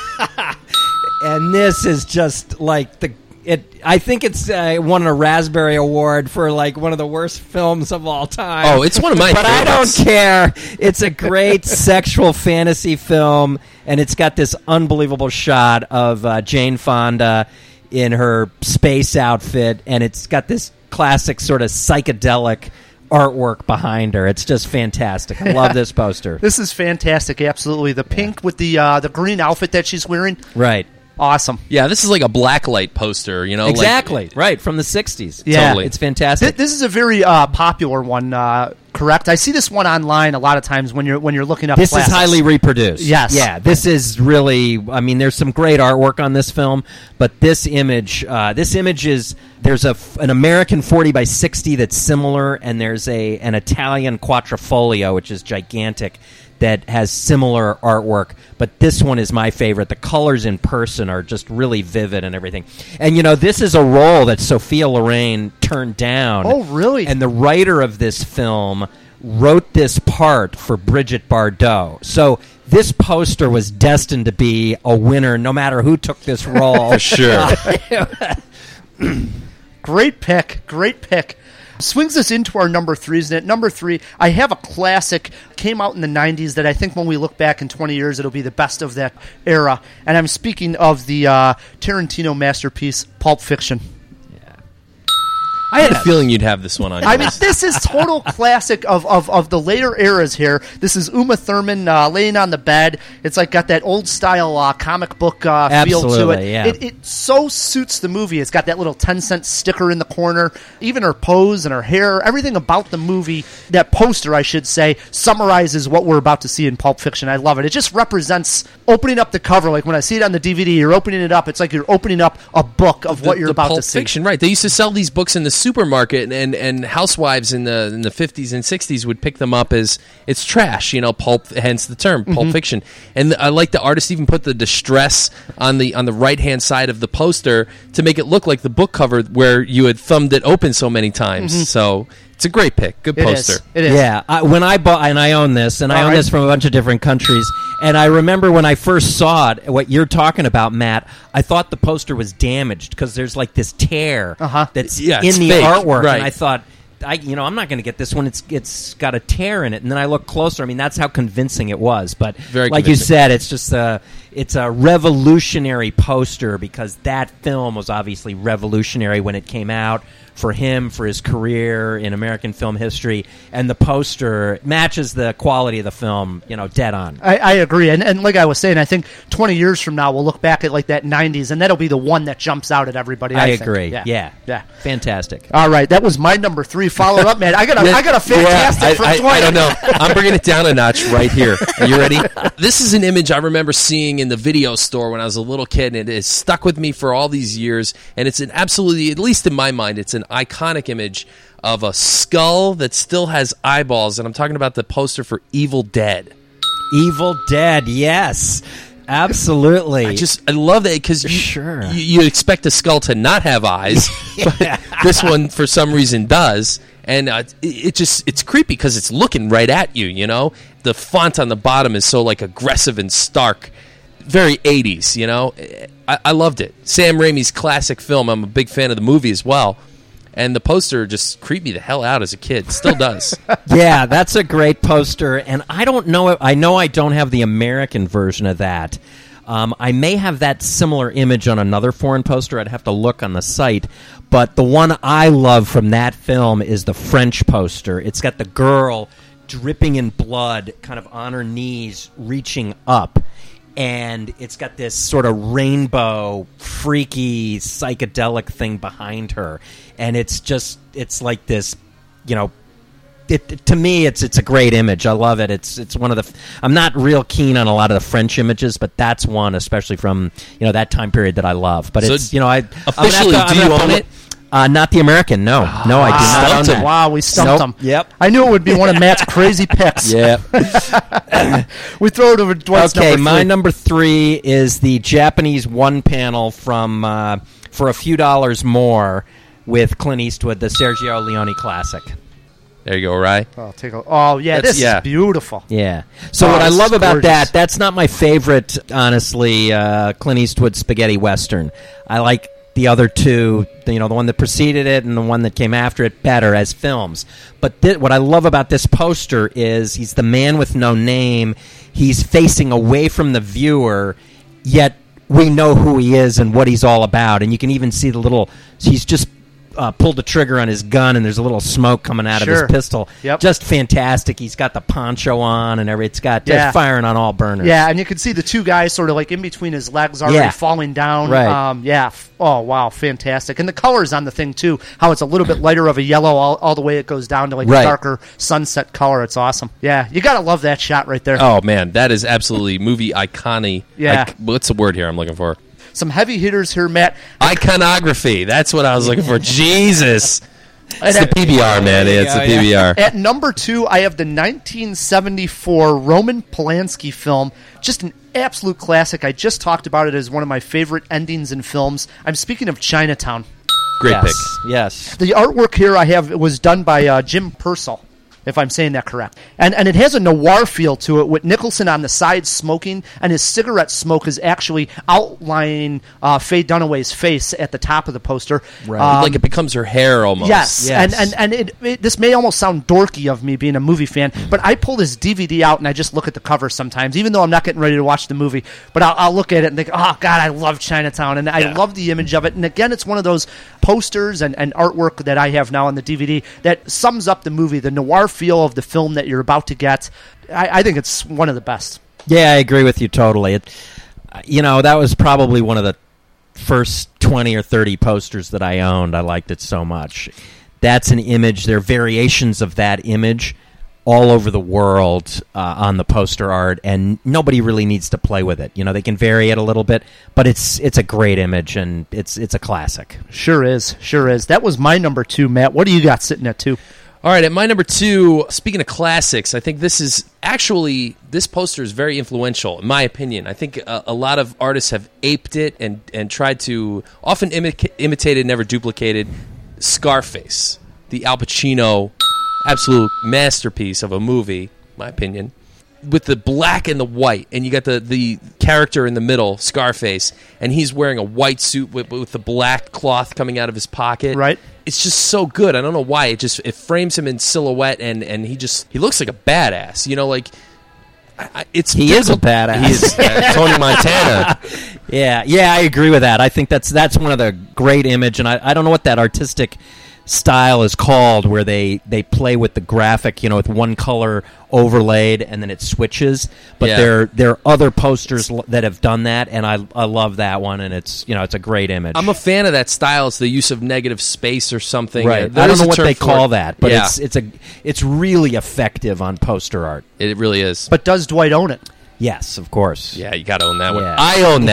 And this is just like I think it's won a Raspberry Award for like one of the worst films of all time. Oh, it's one of my but favorites. I don't care. It's a great sexual fantasy film, and it's got this unbelievable shot of Jane Fonda in her space outfit, and it's got this classic sort of psychedelic artwork behind her. It's just fantastic. I love this poster. This is fantastic, absolutely. The pink with the green outfit that she's wearing. Right. Awesome. Yeah, this is like a blacklight poster, Exactly. Right, from the 60s. Yeah. Totally. It's fantastic. This is a very popular one, correct? I see this one online a lot of times when you're looking up This classics. is highly reproduced. Yes. Yeah, this is really, there's some great artwork on this film, but this image is, there's an American 40 by 60 that's similar, and there's an Italian quattrofolio, which is gigantic, that has similar artwork, but this one is my favorite. The colors in person are just really vivid and everything. And, this is a role that Sophia Loren turned down. Oh, really? And the writer of this film wrote this part for Brigitte Bardot. So this poster was destined to be a winner no matter who took this role. For sure. Great pick. Swings us into our number 3s. And at number 3, I have a classic, came out in the 90s that I think when we look back in 20 years, it'll be the best of that era. And I'm speaking of the Tarantino masterpiece, Pulp Fiction. I had a feeling you'd have this one on your I mean, list. this is total classic of the later eras here. This is Uma Thurman laying on the bed. It's like got that old style comic book feel to it. Yeah. It so suits the movie. It's got that little 10-cent sticker in the corner. Even her pose and her hair, everything about the movie, that poster, I should say, summarizes what we're about to see in Pulp Fiction. I love it. It just represents opening up the cover. Like when I see it on the DVD, you're opening it up. It's like you're opening up a book of what you're about Pulp to see. Fiction, right? They used to sell these books in the supermarket, and housewives in the 50s and 60s would pick them up as it's trash, pulp, hence the term Pulp Fiction. And I like the artist even put the distress on the right hand side of the poster to make it look like the book cover where you had thumbed it open so many times. So it's a great pick, good poster. It is. Yeah, when I bought, and I own this, and I own this from a bunch of different countries, and I remember when I first saw it, what you're talking about, Matt, I thought the poster was damaged because there's like this tear that's in the fake, artwork, right. and I thought, I'm not going to get this one. It's got a tear in it, and then I looked closer. I mean, that's how convincing it was. But Very like convincing. you said, it's just it's a revolutionary poster because that film was obviously revolutionary when it came out for him, for his career in American film history, and the poster matches the quality of the film, dead on. I agree, and like I was saying, I think 20 years from now we'll look back at like that 90s, and that'll be the one that jumps out at everybody. I think. agree. Yeah. Fantastic. All right, that was my number 3. Follow up, man. I got a fantastic for 20. I don't know. I'm bringing it down a notch right here. Are you ready? This is an image I remember seeing in the video store when I was a little kid, and it has stuck with me for all these years. And it's an absolutely, at least in my mind, it's an iconic image of a skull that still has eyeballs. And I'm talking about the poster for Evil Dead. Evil Dead, yes. Absolutely. I love that because you expect a skull to not have eyes, but this one for some reason does, and it's creepy because it's looking right at you. The font on the bottom is so like aggressive and stark, very 80s. I loved it. Sam Raimi's classic film. I'm a big fan of the movie as well. And the poster just creeped me the hell out as a kid. Still does. Yeah, that's a great poster. And I don't know. I know I don't have the American version of that. I may have that similar image on another foreign poster. I'd have to look on the site. But the one I love from that film is the French poster. It's got the girl dripping in blood, kind of on her knees, reaching up. And it's got this sort of rainbow, freaky, psychedelic thing behind her. And it's like this, to me, it's a great image. I love it. It's one of the. I'm not real keen on a lot of the French images, but that's one, especially from that time period, that I love. But it's do you own it? Not the American. No, I do not own that. Wow, we stumped him. Yep. I knew it would be one of Matt's crazy picks. Yep. We throw it over to Dwight's number 3. My number 3 is the Japanese one panel from For a Few Dollars More with Clint Eastwood, the Sergio Leone classic. There you go, Rye. This is beautiful. Yeah. So what I love about that's not my favorite, honestly, Clint Eastwood spaghetti western. I like the other two, the one that preceded it and the one that came after it, better as films. But what I love about this poster is he's the man with no name. He's facing away from the viewer, yet we know who he is and what he's all about. And you can even see he's just pulled the trigger on his gun, and there's a little smoke coming out of his pistol. Yep. Just fantastic. He's got the poncho on, and it's got just firing on all burners. Yeah, and you can see the two guys sort of like in between his legs already falling down. Right. Oh, wow, fantastic. And the colors on the thing, too, how it's a little bit lighter of a yellow all the way it goes down to like a darker sunset color. It's awesome. Yeah, you got to love that shot right there. Oh, man, that is absolutely movie iconic. Yeah. What's the word here I'm looking for? Some heavy hitters here, Matt. Iconography. That's what I was looking for. Jesus. It's the PBR, man. It's the PBR. At number 2, I have the 1974 Roman Polanski film. Just an absolute classic. I just talked about it as one of my favorite endings in films. I'm speaking of Chinatown. Great pick. Yes. The artwork here I have was done by Jim Purcell. if I'm saying that correct. And it has a noir feel to it, with Nicholson on the side smoking, and his cigarette smoke is actually outlining Faye Dunaway's face at the top of the poster. Right. Like it becomes her hair almost. Yes. And this may almost sound dorky of me being a movie fan, but I pull this DVD out and I just look at the cover sometimes, even though I'm not getting ready to watch the movie. But I'll look at it and think, oh, God, I love Chinatown. And I love the image of it. And again, it's one of those posters and artwork that I have now on the DVD that sums up the movie, the noir feel of the film that you're about to get. I think it's one of the best. Yeah, I agree with you totally. That was probably one of the first 20 or 30 posters that I owned. I liked it so much. That's an image. There are variations of that image all over the world on the poster art, and nobody really needs to play with it. They can vary it a little bit, but it's a great image, and it's a classic. Sure is. That was my number 2, Matt. What do you got sitting at 2? All right, at my number 2, speaking of classics, I think this poster is very influential, in my opinion. I think a lot of artists have aped it and tried to, often imitated, never duplicated, Scarface, the Al Pacino absolute masterpiece of a movie, in my opinion, with the black and the white, and you got the character in the middle, Scarface, and he's wearing a white suit with the black cloth coming out of his pocket. Right. It's just so good. I don't know why. It frames him in silhouette, and he looks like a badass. He is a badass. He is Tony Montana. Yeah, I agree with that. I think that's one of the great image, and I don't know what that artistic style is called, where they play with the graphic, with one color overlaid and then it switches. But there are other posters that have done that, and I love that one, and it's a great image. I'm a fan of that style. It's the use of negative space or something. Right. I don't know what they call that, but it's really effective on poster art. It really is. But does Dwight own it? Yes, of course. Yeah, you got to own that one. Yeah. I own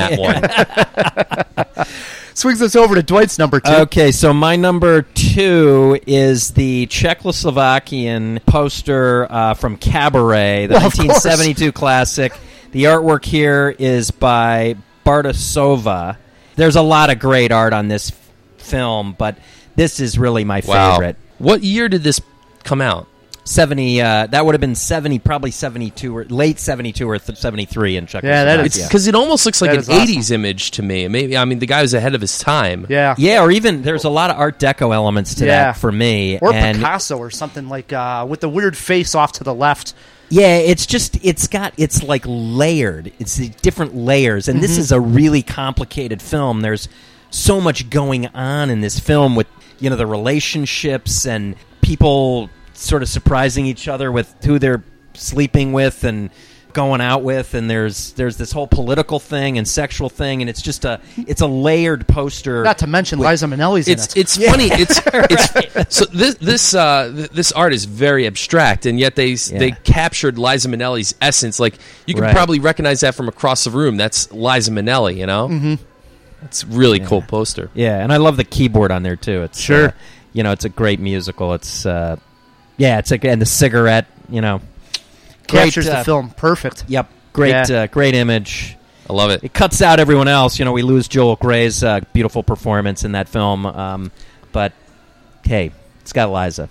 that one. Swings us over to Dwight's number 2. Okay, so my number 2 is the Czechoslovakian poster from Cabaret, the 1972 classic. The artwork here is by Bartasova. There's a lot of great art on this film, but this is really my favorite. What year did this come out? 70, that would have been 70, probably 72 or late 72 or 73 in Czechoslovakia. Yeah, that is, because it almost looks like an awesome. 80s image to me. Maybe the guy was ahead of his time. Yeah, or even there's a lot of Art Deco elements to that for me, or Picasso or something like with the weird face off to the left. Yeah, it's like layered. It's the different layers, and this is a really complicated film. There's so much going on in this film with the relationships and people sort of surprising each other with who they're sleeping with and going out with, and there's this whole political thing and sexual thing, and it's a layered poster. Not to mention Liza Minnelli's in it. It's funny. It's so this art is very abstract, and yet they captured Liza Minnelli's essence. Like you can probably recognize that from across the room. That's Liza Minnelli. Mm-hmm. It's really cool poster. Yeah, and I love the keyboard on there too. It's it's a great musical. It's and the cigarette, captures the film perfect. Yep, great image. I love it. It cuts out everyone else. We lose Joel Gray's beautiful performance in that film, but hey, it's got Liza.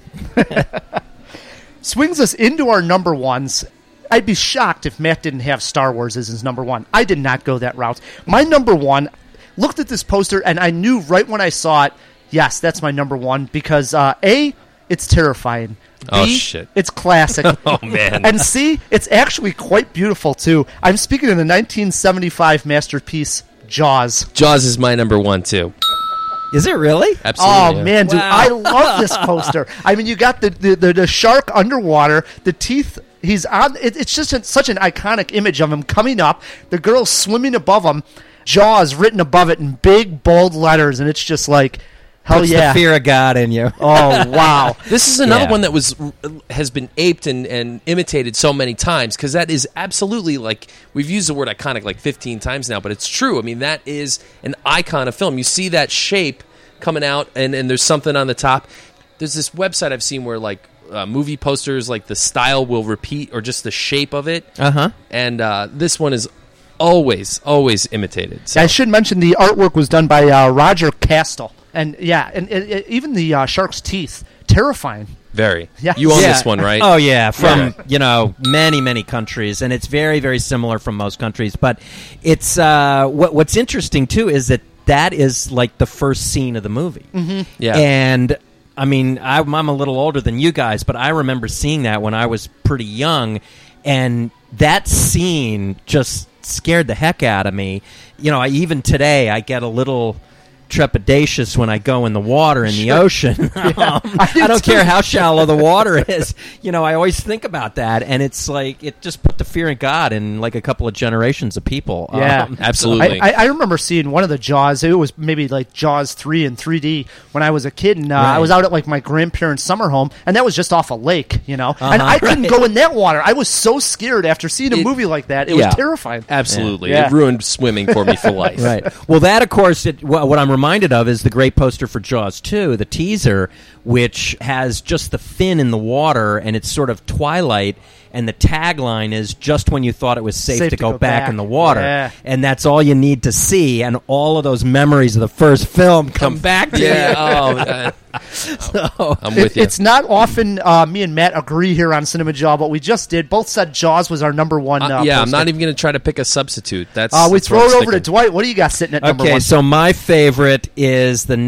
Swings us into our number ones. I'd be shocked if Matt didn't have Star Wars as his number 1. I did not go that route. My number 1, looked at this poster, and I knew right when I saw it, yes, that's my number 1, because A, it's terrifying. B, shit. It's classic. Oh, man. And C, it's actually quite beautiful, too. I'm speaking of the 1975 masterpiece, Jaws. Jaws is my number 1, too. Is it really? Absolutely. Oh, man, dude. Wow. I love this poster. I mean, you got the shark underwater, the teeth. He's on. It's just such an iconic image of him coming up, the girl swimming above him, Jaws written above it in big, bold letters, and it's just like... Hell Puts yeah. the fear of God in you. Oh, wow. This is another one that has been aped and imitated so many times, because that is absolutely, like, we've used the word iconic like 15 times now, but it's true. I mean, that is an icon of film. You see that shape coming out, and there's something on the top. There's this website I've seen where, like, movie posters, like, the style will repeat, or just the shape of it. Uh-huh. And this one is always imitated. So. I should mention the artwork was done by Roger Castle. And, even the shark's teeth, terrifying. Very. Yeah. You own Yeah. this one, right? Oh yeah, from Yeah. many countries, and it's very very similar from most countries. But it's what's interesting too is that is like the first scene of the movie. Mm-hmm. Yeah. And I mean, I'm a little older than you guys, but I remember seeing that when I was pretty young, and that scene just scared the heck out of me. Even today I get a little trepidatious when I go in the water in the ocean. I don't care how shallow the water is. I always think about that, and it's like it just put the fear in God in like a couple of generations of people. Yeah. Absolutely. I remember seeing one of the Jaws. It was maybe like Jaws 3 in 3D when I was a kid, and Right. I was out at like my grandparents' summer home, and that was just off a lake, and I Uh-huh. couldn't Right. go in that water. I was so scared after seeing a movie like that. It was terrifying. Absolutely. Yeah. It ruined swimming for me for life. Right. Well, that, of course, what I'm reminded of is the great poster for Jaws 2, the teaser, which has just the fin in the water, and it's sort of twilight, and the tagline is, just when you thought it was safe to go back in the water. Yeah. And that's all you need to see, and all of those memories of the first film come back to Yeah. you. Oh, I'm with you. It's not often me and Matt agree here on Cinema Jaw, but we just did. Both said Jaws was our number one. Yeah, I'm poster. not even going to try to pick a substitute. We That's throw where it I'm over to sticking. Dwight. What do you got sitting at number Okay, one? so my favorite is the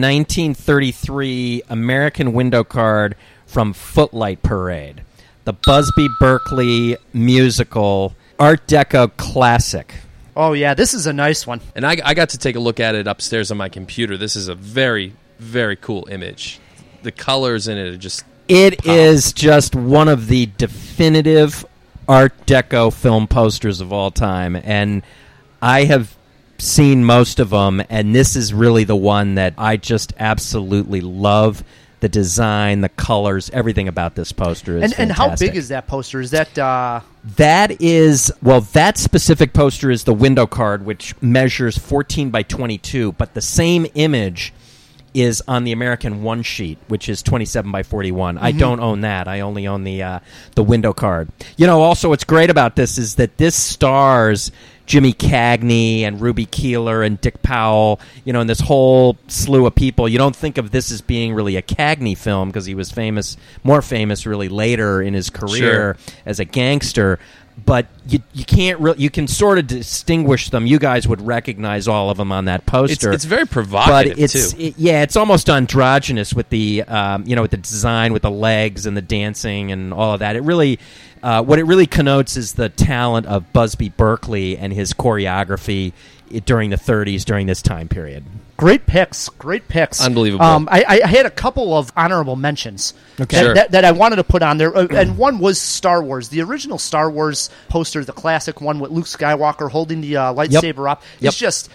1933 American window card from Footlight Parade, the Busby Berkeley musical Art Deco classic. Oh yeah, this is a nice one. And I got to take a look at it upstairs on my computer. This is a very, very cool image. The colors in it are just... It is just one of the definitive Art Deco film posters of all time, and I have seen most of them, and this is really the one that I just absolutely love. The design, the colors, everything about this poster is And how fantastic. big is that poster? Is that That is, well, that specific poster is the window card, which measures 14 by 22, but the same image is on the American one sheet, which is 27 by 41. I don't own that. I only own the window card. Also what's great about this is that this stars Jimmy Cagney and Ruby Keeler and Dick Powell, and this whole slew of people. You don't think of this as being really a Cagney film because he was more famous really later in his career as a gangster. But you can't you can sort of distinguish them. You guys would recognize all of them on that poster. It's very provocative, but too. It's almost androgynous with the with the design, with the legs and the dancing and all of that. It really what it really connotes is the talent of Busby Berkeley and his choreography during the 30s, during this time period. Great picks. Unbelievable. I had a couple of honorable mentions Okay. Sure. that I wanted to put on there, and one was Star Wars. The original Star Wars poster, the classic one with Luke Skywalker holding the lightsaber up. Yep. It's just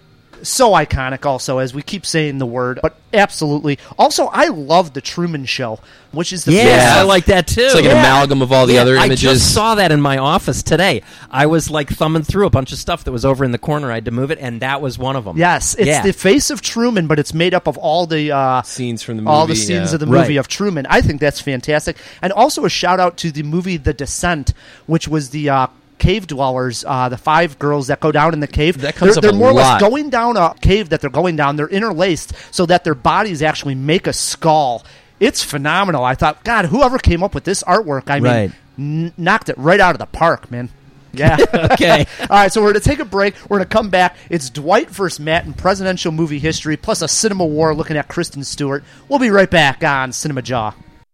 so iconic also, as we keep saying the word, but absolutely. Also, I love the Truman Show, which is the Yeah, Yeah. I like that too. It's like an amalgam of all the other I images. just saw that in my office today. I was like thumbing through a bunch of stuff that was over in the corner. I had to move it, and that was one of them. Yes, it's the face of Truman, but it's made up of all the Scenes from the movie. all the scenes of the movie Right. of Truman. I think that's fantastic. And also a shout out to the movie The Descent, which was the cave dwellers, the 5 girls that go down in the cave. That comes up they're a more or lot. less going down a cave that they're going down. They're interlaced so that their bodies actually make a skull. It's phenomenal. I thought, God, whoever came up with this artwork, I mean, Right. knocked it right out of the park, man. Yeah. Okay. All right, so we're going to take a break. We're going to come back. It's Dwight versus Matt in presidential movie history, plus a cinema war looking at Kristen Stewart. We'll be right back on Cinema Jaw.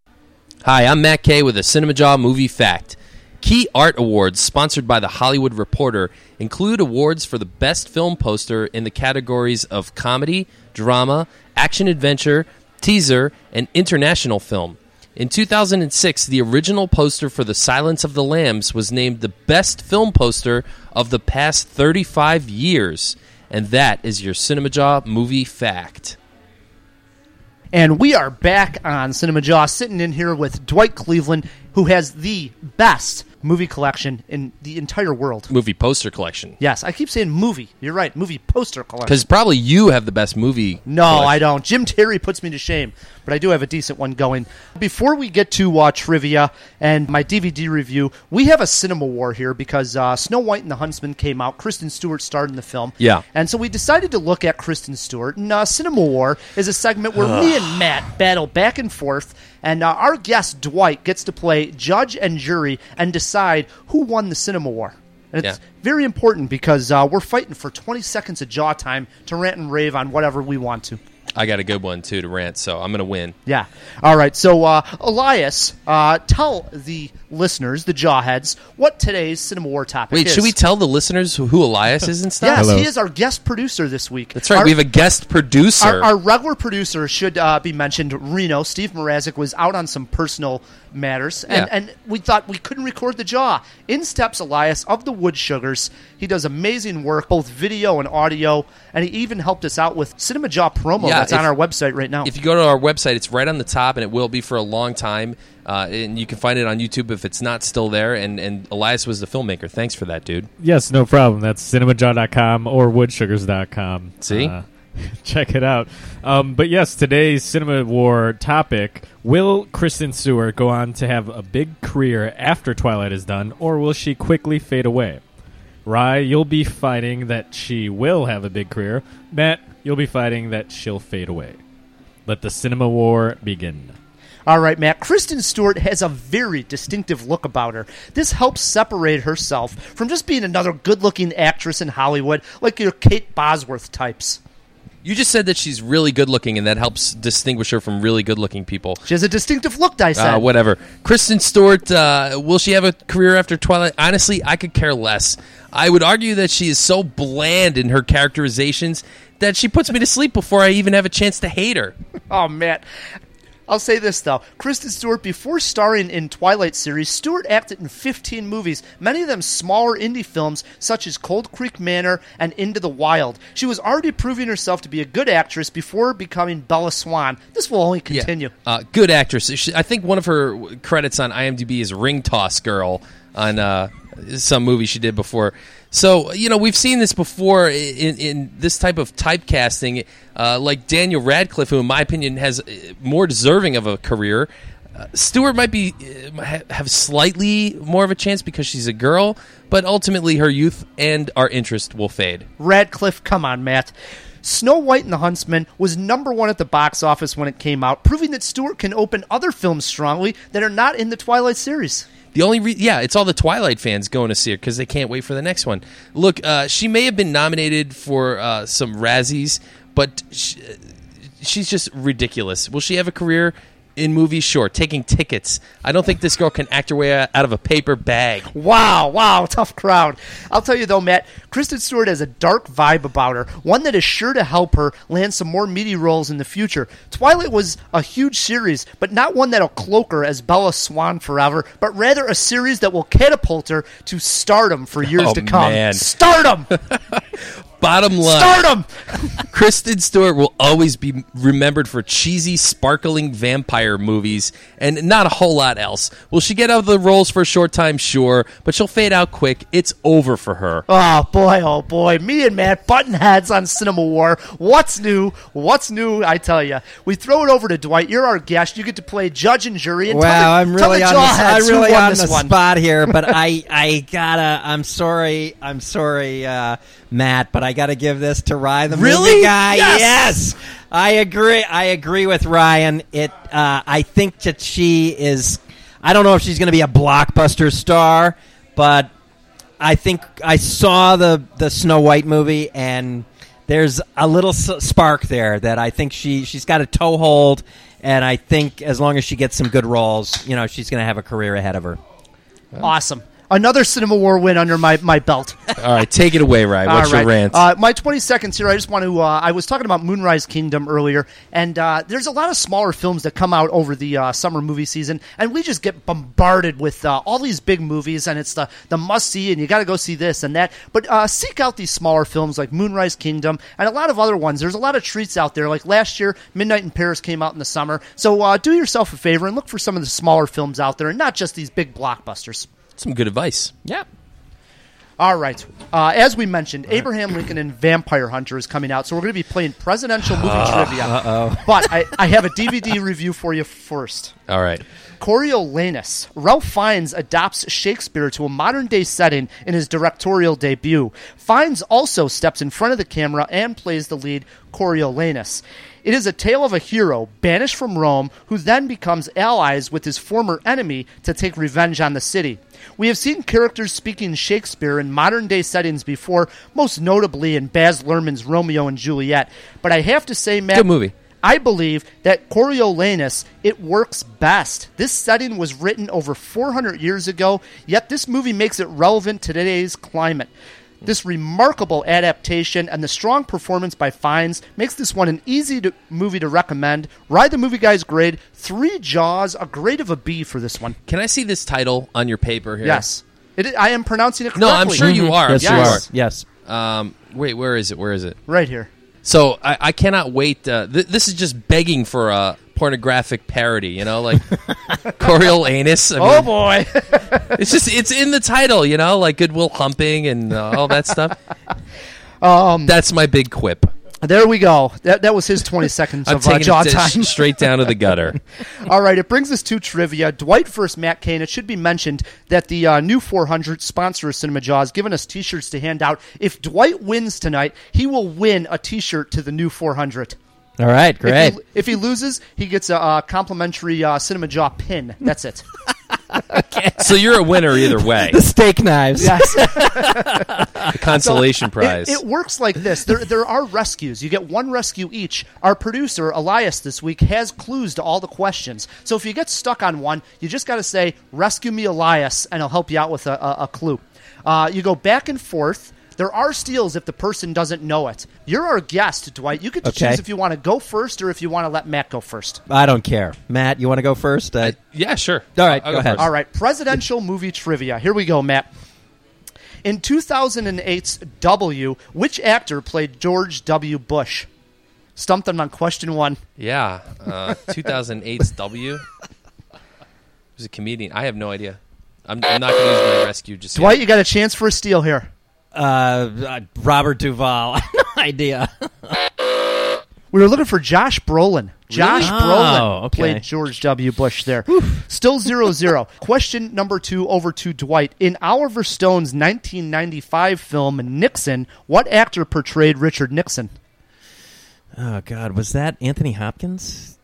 Hi, I'm Matt Kay with a Cinema Jaw movie fact. Key Art Awards, sponsored by The Hollywood Reporter, include awards for the best film poster in the categories of comedy, drama, action-adventure, teaser, and international film. In 2006, the original poster for The Silence of the Lambs was named the best film poster of the past 35 years. And that is your Cinema Jaw movie fact. And we are back on Cinema Jaw, sitting in here with Dwight Cleveland, who has the best movie collection in the entire world. Movie poster collection. Yes, I keep saying movie. You're right, movie poster collection. Because probably you have the best movie No, collection. I don't. Jim Terry puts me to shame. but I do have a decent one going. Before we get to trivia and my DVD review, we have a cinema war here because Snow White and the Huntsman came out. Kristen Stewart starred in the film. Yeah. And so we decided to look at Kristen Stewart. And Cinema War is a segment where me and Matt battle back and forth, and our guest, Dwight, gets to play judge and jury and decide who won the Cinema War. And it's very important because we're fighting for 20 seconds of jaw time to rant and rave on whatever we want to. I got a good one, too, to rant, so I'm going to win. Yeah. All right. So, Elias, tell the listeners, the jawheads, what today's Cinema War topic is. Wait, should we tell the listeners who Elias is and stuff? Yes, Hello. he is our guest producer this week. That's right. We have a guest producer. Our regular producer should be mentioned, Reno. Steve Mrazek was out on some personal matters, and we thought we couldn't record the jaw. In steps Elias of the Wood Sugars. He does amazing work, both video and audio, and he even helped us out with Cinema Jaw promo that's on our website right now. If you go to our website, it's right on the top, and it will be for a long time. And you can find it on YouTube if it's not still there. And Elias was the filmmaker. Thanks for that, dude. Yes, no problem. That's cinemajaw.com or woodsugars.com. See? Check it out. But yes, today's Cinema War topic, will Kristen Stewart go on to have a big career after Twilight is done, or will she quickly fade away? Rye, you'll be fighting that she will have a big career. Matt, you'll be fighting that she'll fade away. Let the Cinema War begin. All right, Matt. Kristen Stewart has a very distinctive look about her. This helps separate herself from just being another good-looking actress in Hollywood, like your Kate Bosworth types. You just said that she's really good-looking, and that helps distinguish her from really good-looking people. She has a distinctive look, I said. Whatever. Kristen Stewart, will she have a career after Twilight? Honestly, I could care less. I would argue that she is so bland in her characterizations that she puts me to sleep before I even have a chance to hate her. Oh, Matt. I'll say this, though. Kristen Stewart, before starring in Twilight series, Stewart acted in 15 movies, many of them smaller indie films such as Cold Creek Manor and Into the Wild. She was already proving herself to be a good actress before becoming Bella Swan. This will only continue. Yeah. Good actress. I think one of her credits on IMDb is Ring Toss Girl on some movie she did before. So, we've seen this before in this type of typecasting, like Daniel Radcliffe, who, in my opinion, has more deserving of a career. Stewart might have slightly more of a chance because she's a girl, but ultimately her youth and our interest will fade. Radcliffe, come on, Matt. Snow White and the Huntsman was #1 at the box office when it came out, proving that Stewart can open other films strongly that are not in the Twilight series. The only it's all the Twilight fans going to see her because they can't wait for the next one. Look, she may have been nominated for some Razzies, but she's just ridiculous. Will she have a career in movies? Sure. Taking tickets. I don't think this girl can act her way out of a paper bag. Wow, tough crowd. I'll tell you though, Matt, Kristen Stewart has a dark vibe about her, one that is sure to help her land some more meaty roles in the future. Twilight was a huge series, but not one that'll cloak her as Bella Swan forever, but rather a series that will catapult her to stardom for years to come. Man. Stardom! Bottom line, Stardom! Kristen Stewart will always be remembered for cheesy, sparkling vampire movies and not a whole lot else. Will she get out of the roles for a short time? Sure, but she'll fade out quick. It's over for her. Oh boy. Me and Matt button heads on Cinema War. What's new? I tell you. We throw it over to Dwight. You're our guest. You get to play judge and jury. And I'm really on the one. spot here, but I'm sorry, Matt, but I gotta give this to Ryan, the movie guy. Yes! I agree with Ryan. I think that she is, I don't know if she's gonna be a blockbuster star, but I think I saw the Snow White movie, and there's a little spark there that I think she's got a toehold, and I think as long as she gets some good roles, she's gonna have a career ahead of her. Awesome. Another Cinema War win under my belt. All right, take it away, Ryan. What's your rant? My 20 seconds here, I just want to... I was talking about Moonrise Kingdom earlier, and there's a lot of smaller films that come out over the summer movie season, and we just get bombarded with all these big movies, and it's the must-see, and you got to go see this and that. But seek out these smaller films like Moonrise Kingdom and a lot of other ones. There's a lot of treats out there. Like last year, Midnight in Paris came out in the summer. So do yourself a favor and look for some of the smaller films out there, and not just these big blockbusters. Some good advice. Yeah. All right. As we mentioned, Abraham Lincoln and Vampire Hunter is coming out, so we're going to be playing presidential movie trivia. But I have a DVD review for you first. All right. Coriolanus. Ralph Fiennes adopts Shakespeare to a modern-day setting in his directorial debut. Fiennes also steps in front of the camera and plays the lead, Coriolanus. It is a tale of a hero banished from Rome who then becomes allies with his former enemy to take revenge on the city. We have seen characters speaking Shakespeare in modern-day settings before, most notably in Baz Luhrmann's Romeo and Juliet. But I have to say, Matt, Good movie. I believe that Coriolanus, it works best. This setting was written over 400 years ago, yet this movie makes it relevant to today's climate. This remarkable adaptation and the strong performance by Fiennes makes this one an easy movie to recommend. Ride the Movie Guy's grade, 3 Jaws, a grade of a B for this one. Can I see this title on your paper here? Yes. I am pronouncing it correctly. No, I'm sure you are. Yes, I'm you sure are. Yes. Wait, where is it? Where is it? Right here. So I cannot wait. This is just begging for a pornographic parody, you know, like Coriolanus. I mean, Boy. it's in the title, you know, like Goodwill Humping and all that stuff. That's my big quip. There we go. That was his 20 seconds I'm of taking jaw it time. straight down to the gutter. All right, it brings us to trivia. Dwight versus Matt Cain. It should be mentioned that the new 400 sponsor of Cinema Jaws given us T-shirts to hand out. If Dwight wins tonight, he will win a T-shirt to the new 400. All right, great. If he loses, he gets a complimentary Cinema Jaw pin. That's it. So you're a winner either way. The steak knives. Yes. The consolation prize. It works like this. There are rescues. You get 1 rescue each. Our producer, Elias, this week has clues to all the questions. So if you get stuck on one, you just got to say, "Rescue me, Elias," and he'll help you out with a clue. You go back and forth. There are steals if the person doesn't know it. You're our guest, Dwight. You get to choose if you want to go first or if you want to let Matt go first. I don't care. Matt, you want to go first? Yeah, sure. All right, I'll go ahead. first. All right, presidential movie trivia. Here we go, Matt. In 2008's W, which actor played George W. Bush? Stumped them on question 1. Yeah, 2008's W. Who's a comedian? I have no idea. I'm not going to use my rescue just Dwight, yet. you got a chance for a steal here. Robert Duvall. I have no idea. We were looking for Josh Brolin. Josh Brolin Oh, okay. played George W. Bush there. Still 0-0. Question number 2 over to Dwight. In Oliver Stone's 1995 film Nixon, what actor portrayed Richard Nixon? Oh, God. Was that Anthony Hopkins?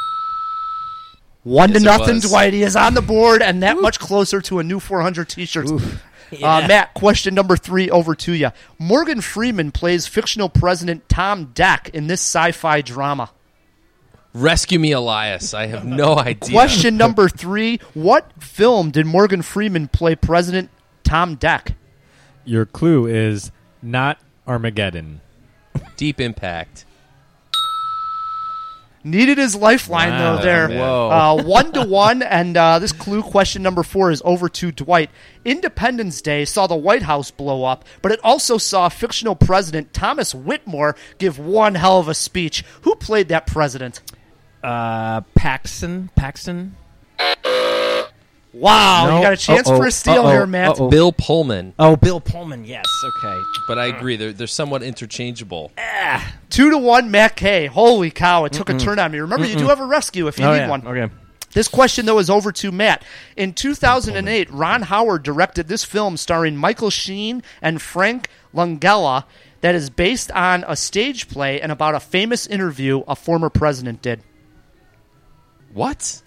1-0, Yes, it was. Dwighty is on the board and that much closer to a new 400 T-shirts. Yeah. Matt, question number 3 over to you. Morgan Freeman plays fictional President Tom Deck in this sci-fi drama. Rescue me, Elias. I have no idea. Question number 3. What film did Morgan Freeman play President Tom Deck? Your clue is not Armageddon. Deep Impact. Needed his lifeline, Wow, though, there. man. Whoa. 1-1, and this clue, question number 4, is over to Dwight. Independence Day saw the White House blow up, but it also saw fictional President Thomas Whitmore give one hell of a speech. Who played that president? Paxton? Wow, No. you got a chance for a steal here, Matt. Bill Pullman. Oh, Bill Pullman. Yes. Okay. But I agree, they're somewhat interchangeable. 2-1, Matt Kay. Holy cow, it took a turn on me. Remember, you do have a rescue if you need one. Okay. This question, though, is over to Matt. In 2008, Ron Howard directed this film starring Michael Sheen and Frank Langella that is based on a stage play and about a famous interview a former president did. What?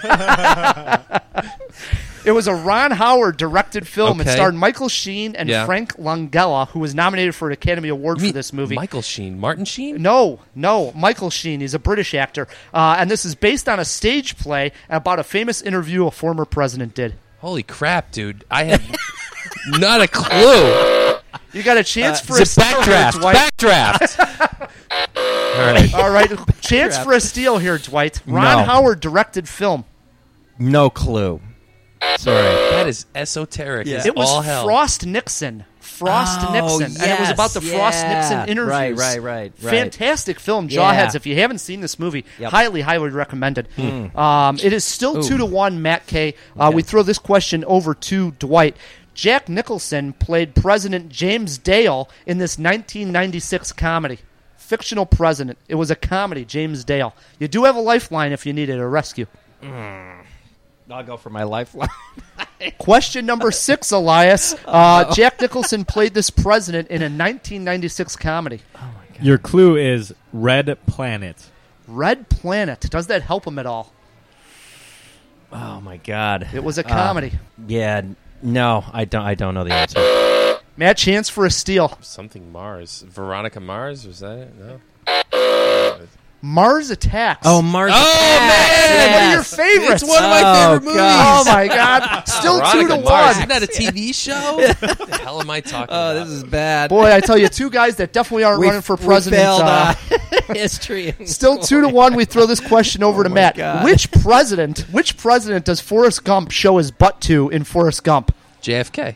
It was a Ron Howard directed film. It Okay. starred Michael Sheen and Yeah. Frank Langella, who was nominated for an Academy Award You for mean this movie. Michael Sheen. Martin Sheen? No, Michael Sheen. He's a British actor. And this is based on a stage play about a famous interview a former president did. Holy crap, dude. I have not a clue. You got a chance for a It's a steal here, backdraft. Dwight. Backdraft. All right. All right, chance for a steal here, Dwight. Ron No. Howard directed film. No clue. Sorry. That is esoteric. Yeah. as It was all hell. Frost Nixon. Oh, Nixon. And it was about the yes, Frost yeah. Nixon interviews. Right. Fantastic film, Yeah. Jawheads. If you haven't seen this movie, Yep. highly recommended. It is still 2-1, Matt K. We throw this question over to Dwight. Jack Nicholson played President James Dale in this 1996 comedy. Fictional president. It was a comedy, James Dale. You do have a lifeline if you needed a rescue. I'll go for my lifeline. Question number 6, Elias. Jack Nicholson played this president in a 1996 comedy. Your clue is Red Planet. Red Planet. Does that help him at all? Oh my God! It was a comedy. Yeah, no, I don't know the answer. Matt, chance for a steal. Something Mars. Veronica Mars? Was that it? No. Mars Attacks. Oh, Mars. Oh, man! One of your favorites. It's one of my favorite movies. Oh, my God. Still Veronica 2-1. Mars. Isn't that a TV show? What the hell am I talking about? This is bad. Boy, I tell you, two guys that definitely aren't running for president. We failed, history. Still 2-1. We throw this question over to Matt. God. Which president does Forrest Gump show his butt to in Forrest Gump? JFK.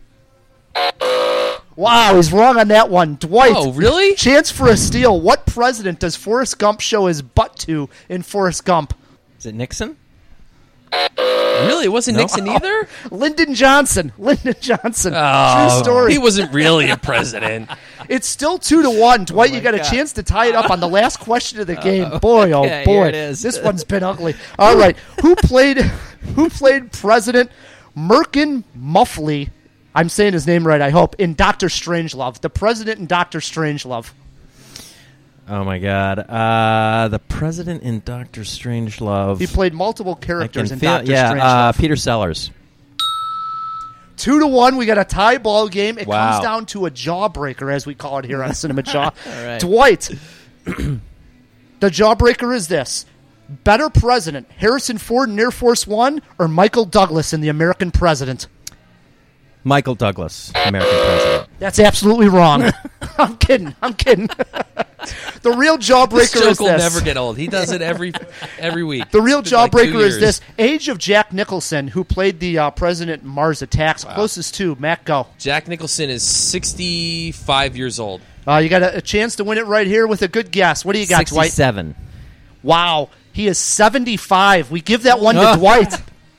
Wow, he's wrong on that one. Dwight. Oh, really? Chance for a steal. What president does Forrest Gump show his butt to in Forrest Gump? Is it Nixon? Really? It wasn't Nixon either? Lyndon Johnson. Lyndon Johnson. Oh, True story. he wasn't really a president. It's still 2-1. Dwight, you got God. a chance to tie it up on the last question of the game. Boy, oh okay, boy. here it is. This one's been ugly. All right. Who played President Merkin Muffley? I'm saying his name right, I hope, in Dr. Strangelove. The president in Dr. Strangelove. Oh my God! The president in Doctor Strangelove. He played multiple characters in Dr. Yeah, Strangelove. Peter Sellers. 2-1. We got a tie ball game. It Wow. comes down to a jawbreaker, as we call it here on Cinema Jaw. right. Dwight, the jawbreaker is this. Better president, Harrison Ford in Air Force One or Michael Douglas in The American President? Michael Douglas, American president. That's absolutely wrong. I'm kidding. The real This jawbreaker joke is will this. never get old. He does it every week. The real It's been like 2 jawbreaker is years. this. Age of Jack Nicholson, who played the president in Mars Attacks. Closest to, Matt, go. Jack Nicholson is 65 years old. You got a chance to win it right here with a good guess. What do you got, Dwight? 67. Wow. He is 75. We give that one to Dwight.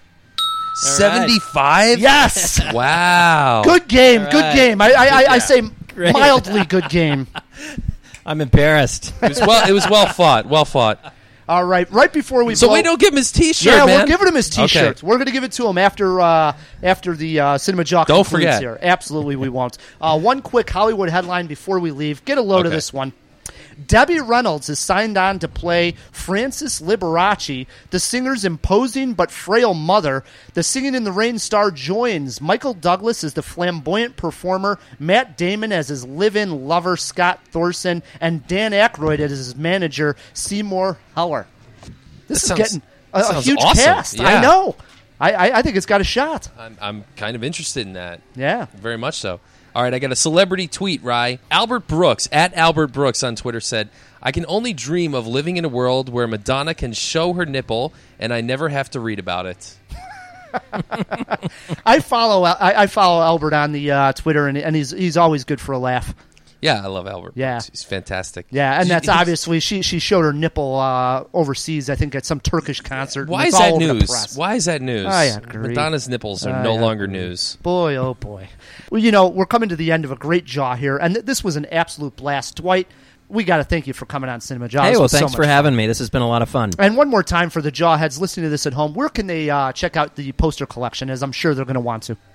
75? Yes. Wow. Good game. All Good right. game. I say Great. mildly good game. I'm embarrassed. It was well fought. Well fought. All right. Right before we So blow, we don't give him his T-shirt, yeah, man. we're giving him his T-shirt. Okay. We're going to give it to him after the Cinema Jock Don't concludes forget. here. Absolutely, we won't. One quick Hollywood headline before we leave. Get a load of Okay. this one. Debbie Reynolds is signed on to play Frances Liberace, the singer's imposing but frail mother. The Singing in the Rain star joins Michael Douglas as the flamboyant performer, Matt Damon as his live-in lover Scott Thorson, and Dan Aykroyd as his manager Seymour Heller. This is sounds- getting a sounds huge awesome. cast. Yeah. I know. I think it's got a shot. I'm kind of interested in that. Yeah. Very much so. All right, I got a celebrity tweet, Rye. Albert Brooks, at Albert Brooks on Twitter, said, I can only dream of living in a world where Madonna can show her nipple and I never have to read about it. I follow Albert on the Twitter, and he's always good for a laugh. Yeah, I love Albert Yeah. Brooks. He's fantastic. Yeah, and that's He's- obviously she showed her nipple overseas. I think at some Turkish concert. Why and is it's all that over the news? press. Why is that news? I agree. Madonna's nipples are I no agree. longer news. Boy, oh boy. Well, we're coming to the end of a great Jaw here, and this was an absolute blast. Dwight, we got to thank you for coming on Cinema Jaw. Hey, This well, was so thanks much for fun. having me. This has been a lot of fun. And one more time for the Jawheads listening to this at home, where can they check out the poster collection, as I'm sure they're going to want to?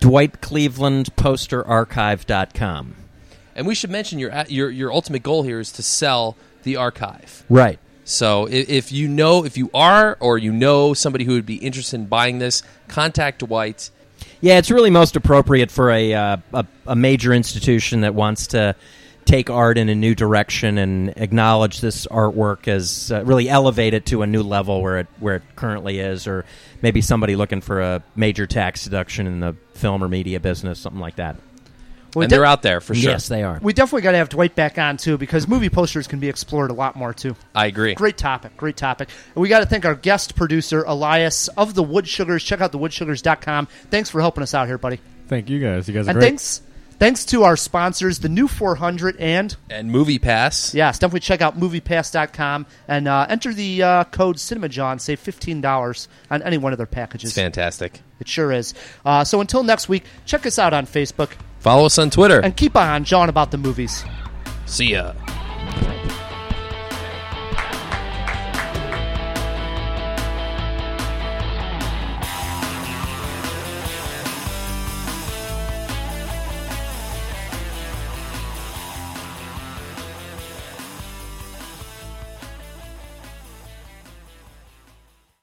DwightClevelandPosterArchive.com. And we should mention your ultimate goal here is to sell the archive. Right. So if you are or you know somebody who would be interested in buying this, contact Dwight. Yeah, it's really most appropriate for a major institution that wants to take art in a new direction and acknowledge this artwork as really elevate it to a new level where it currently is, or maybe somebody looking for a major tax deduction in the film or media business, something like that. Well, And they're out there for sure. Yes, they are. We definitely got to have Dwight back on, too, because movie posters can be explored a lot more, too. I agree. Great topic. And we got to thank our guest producer, Elias of the Wood Sugars. Check out thewoodsugars.com. Thanks for helping us out here, buddy. Thank you guys. You guys are And great. Thanks to our sponsors, the New 400 and Movie Pass. yes, definitely check out MoviePass.com and enter the code CinemaJohn. Save $15 on any one of their packages. It's fantastic. It sure is. So until next week, check us out on Facebook Follow us on Twitter. and keep on jawing about the movies. See ya.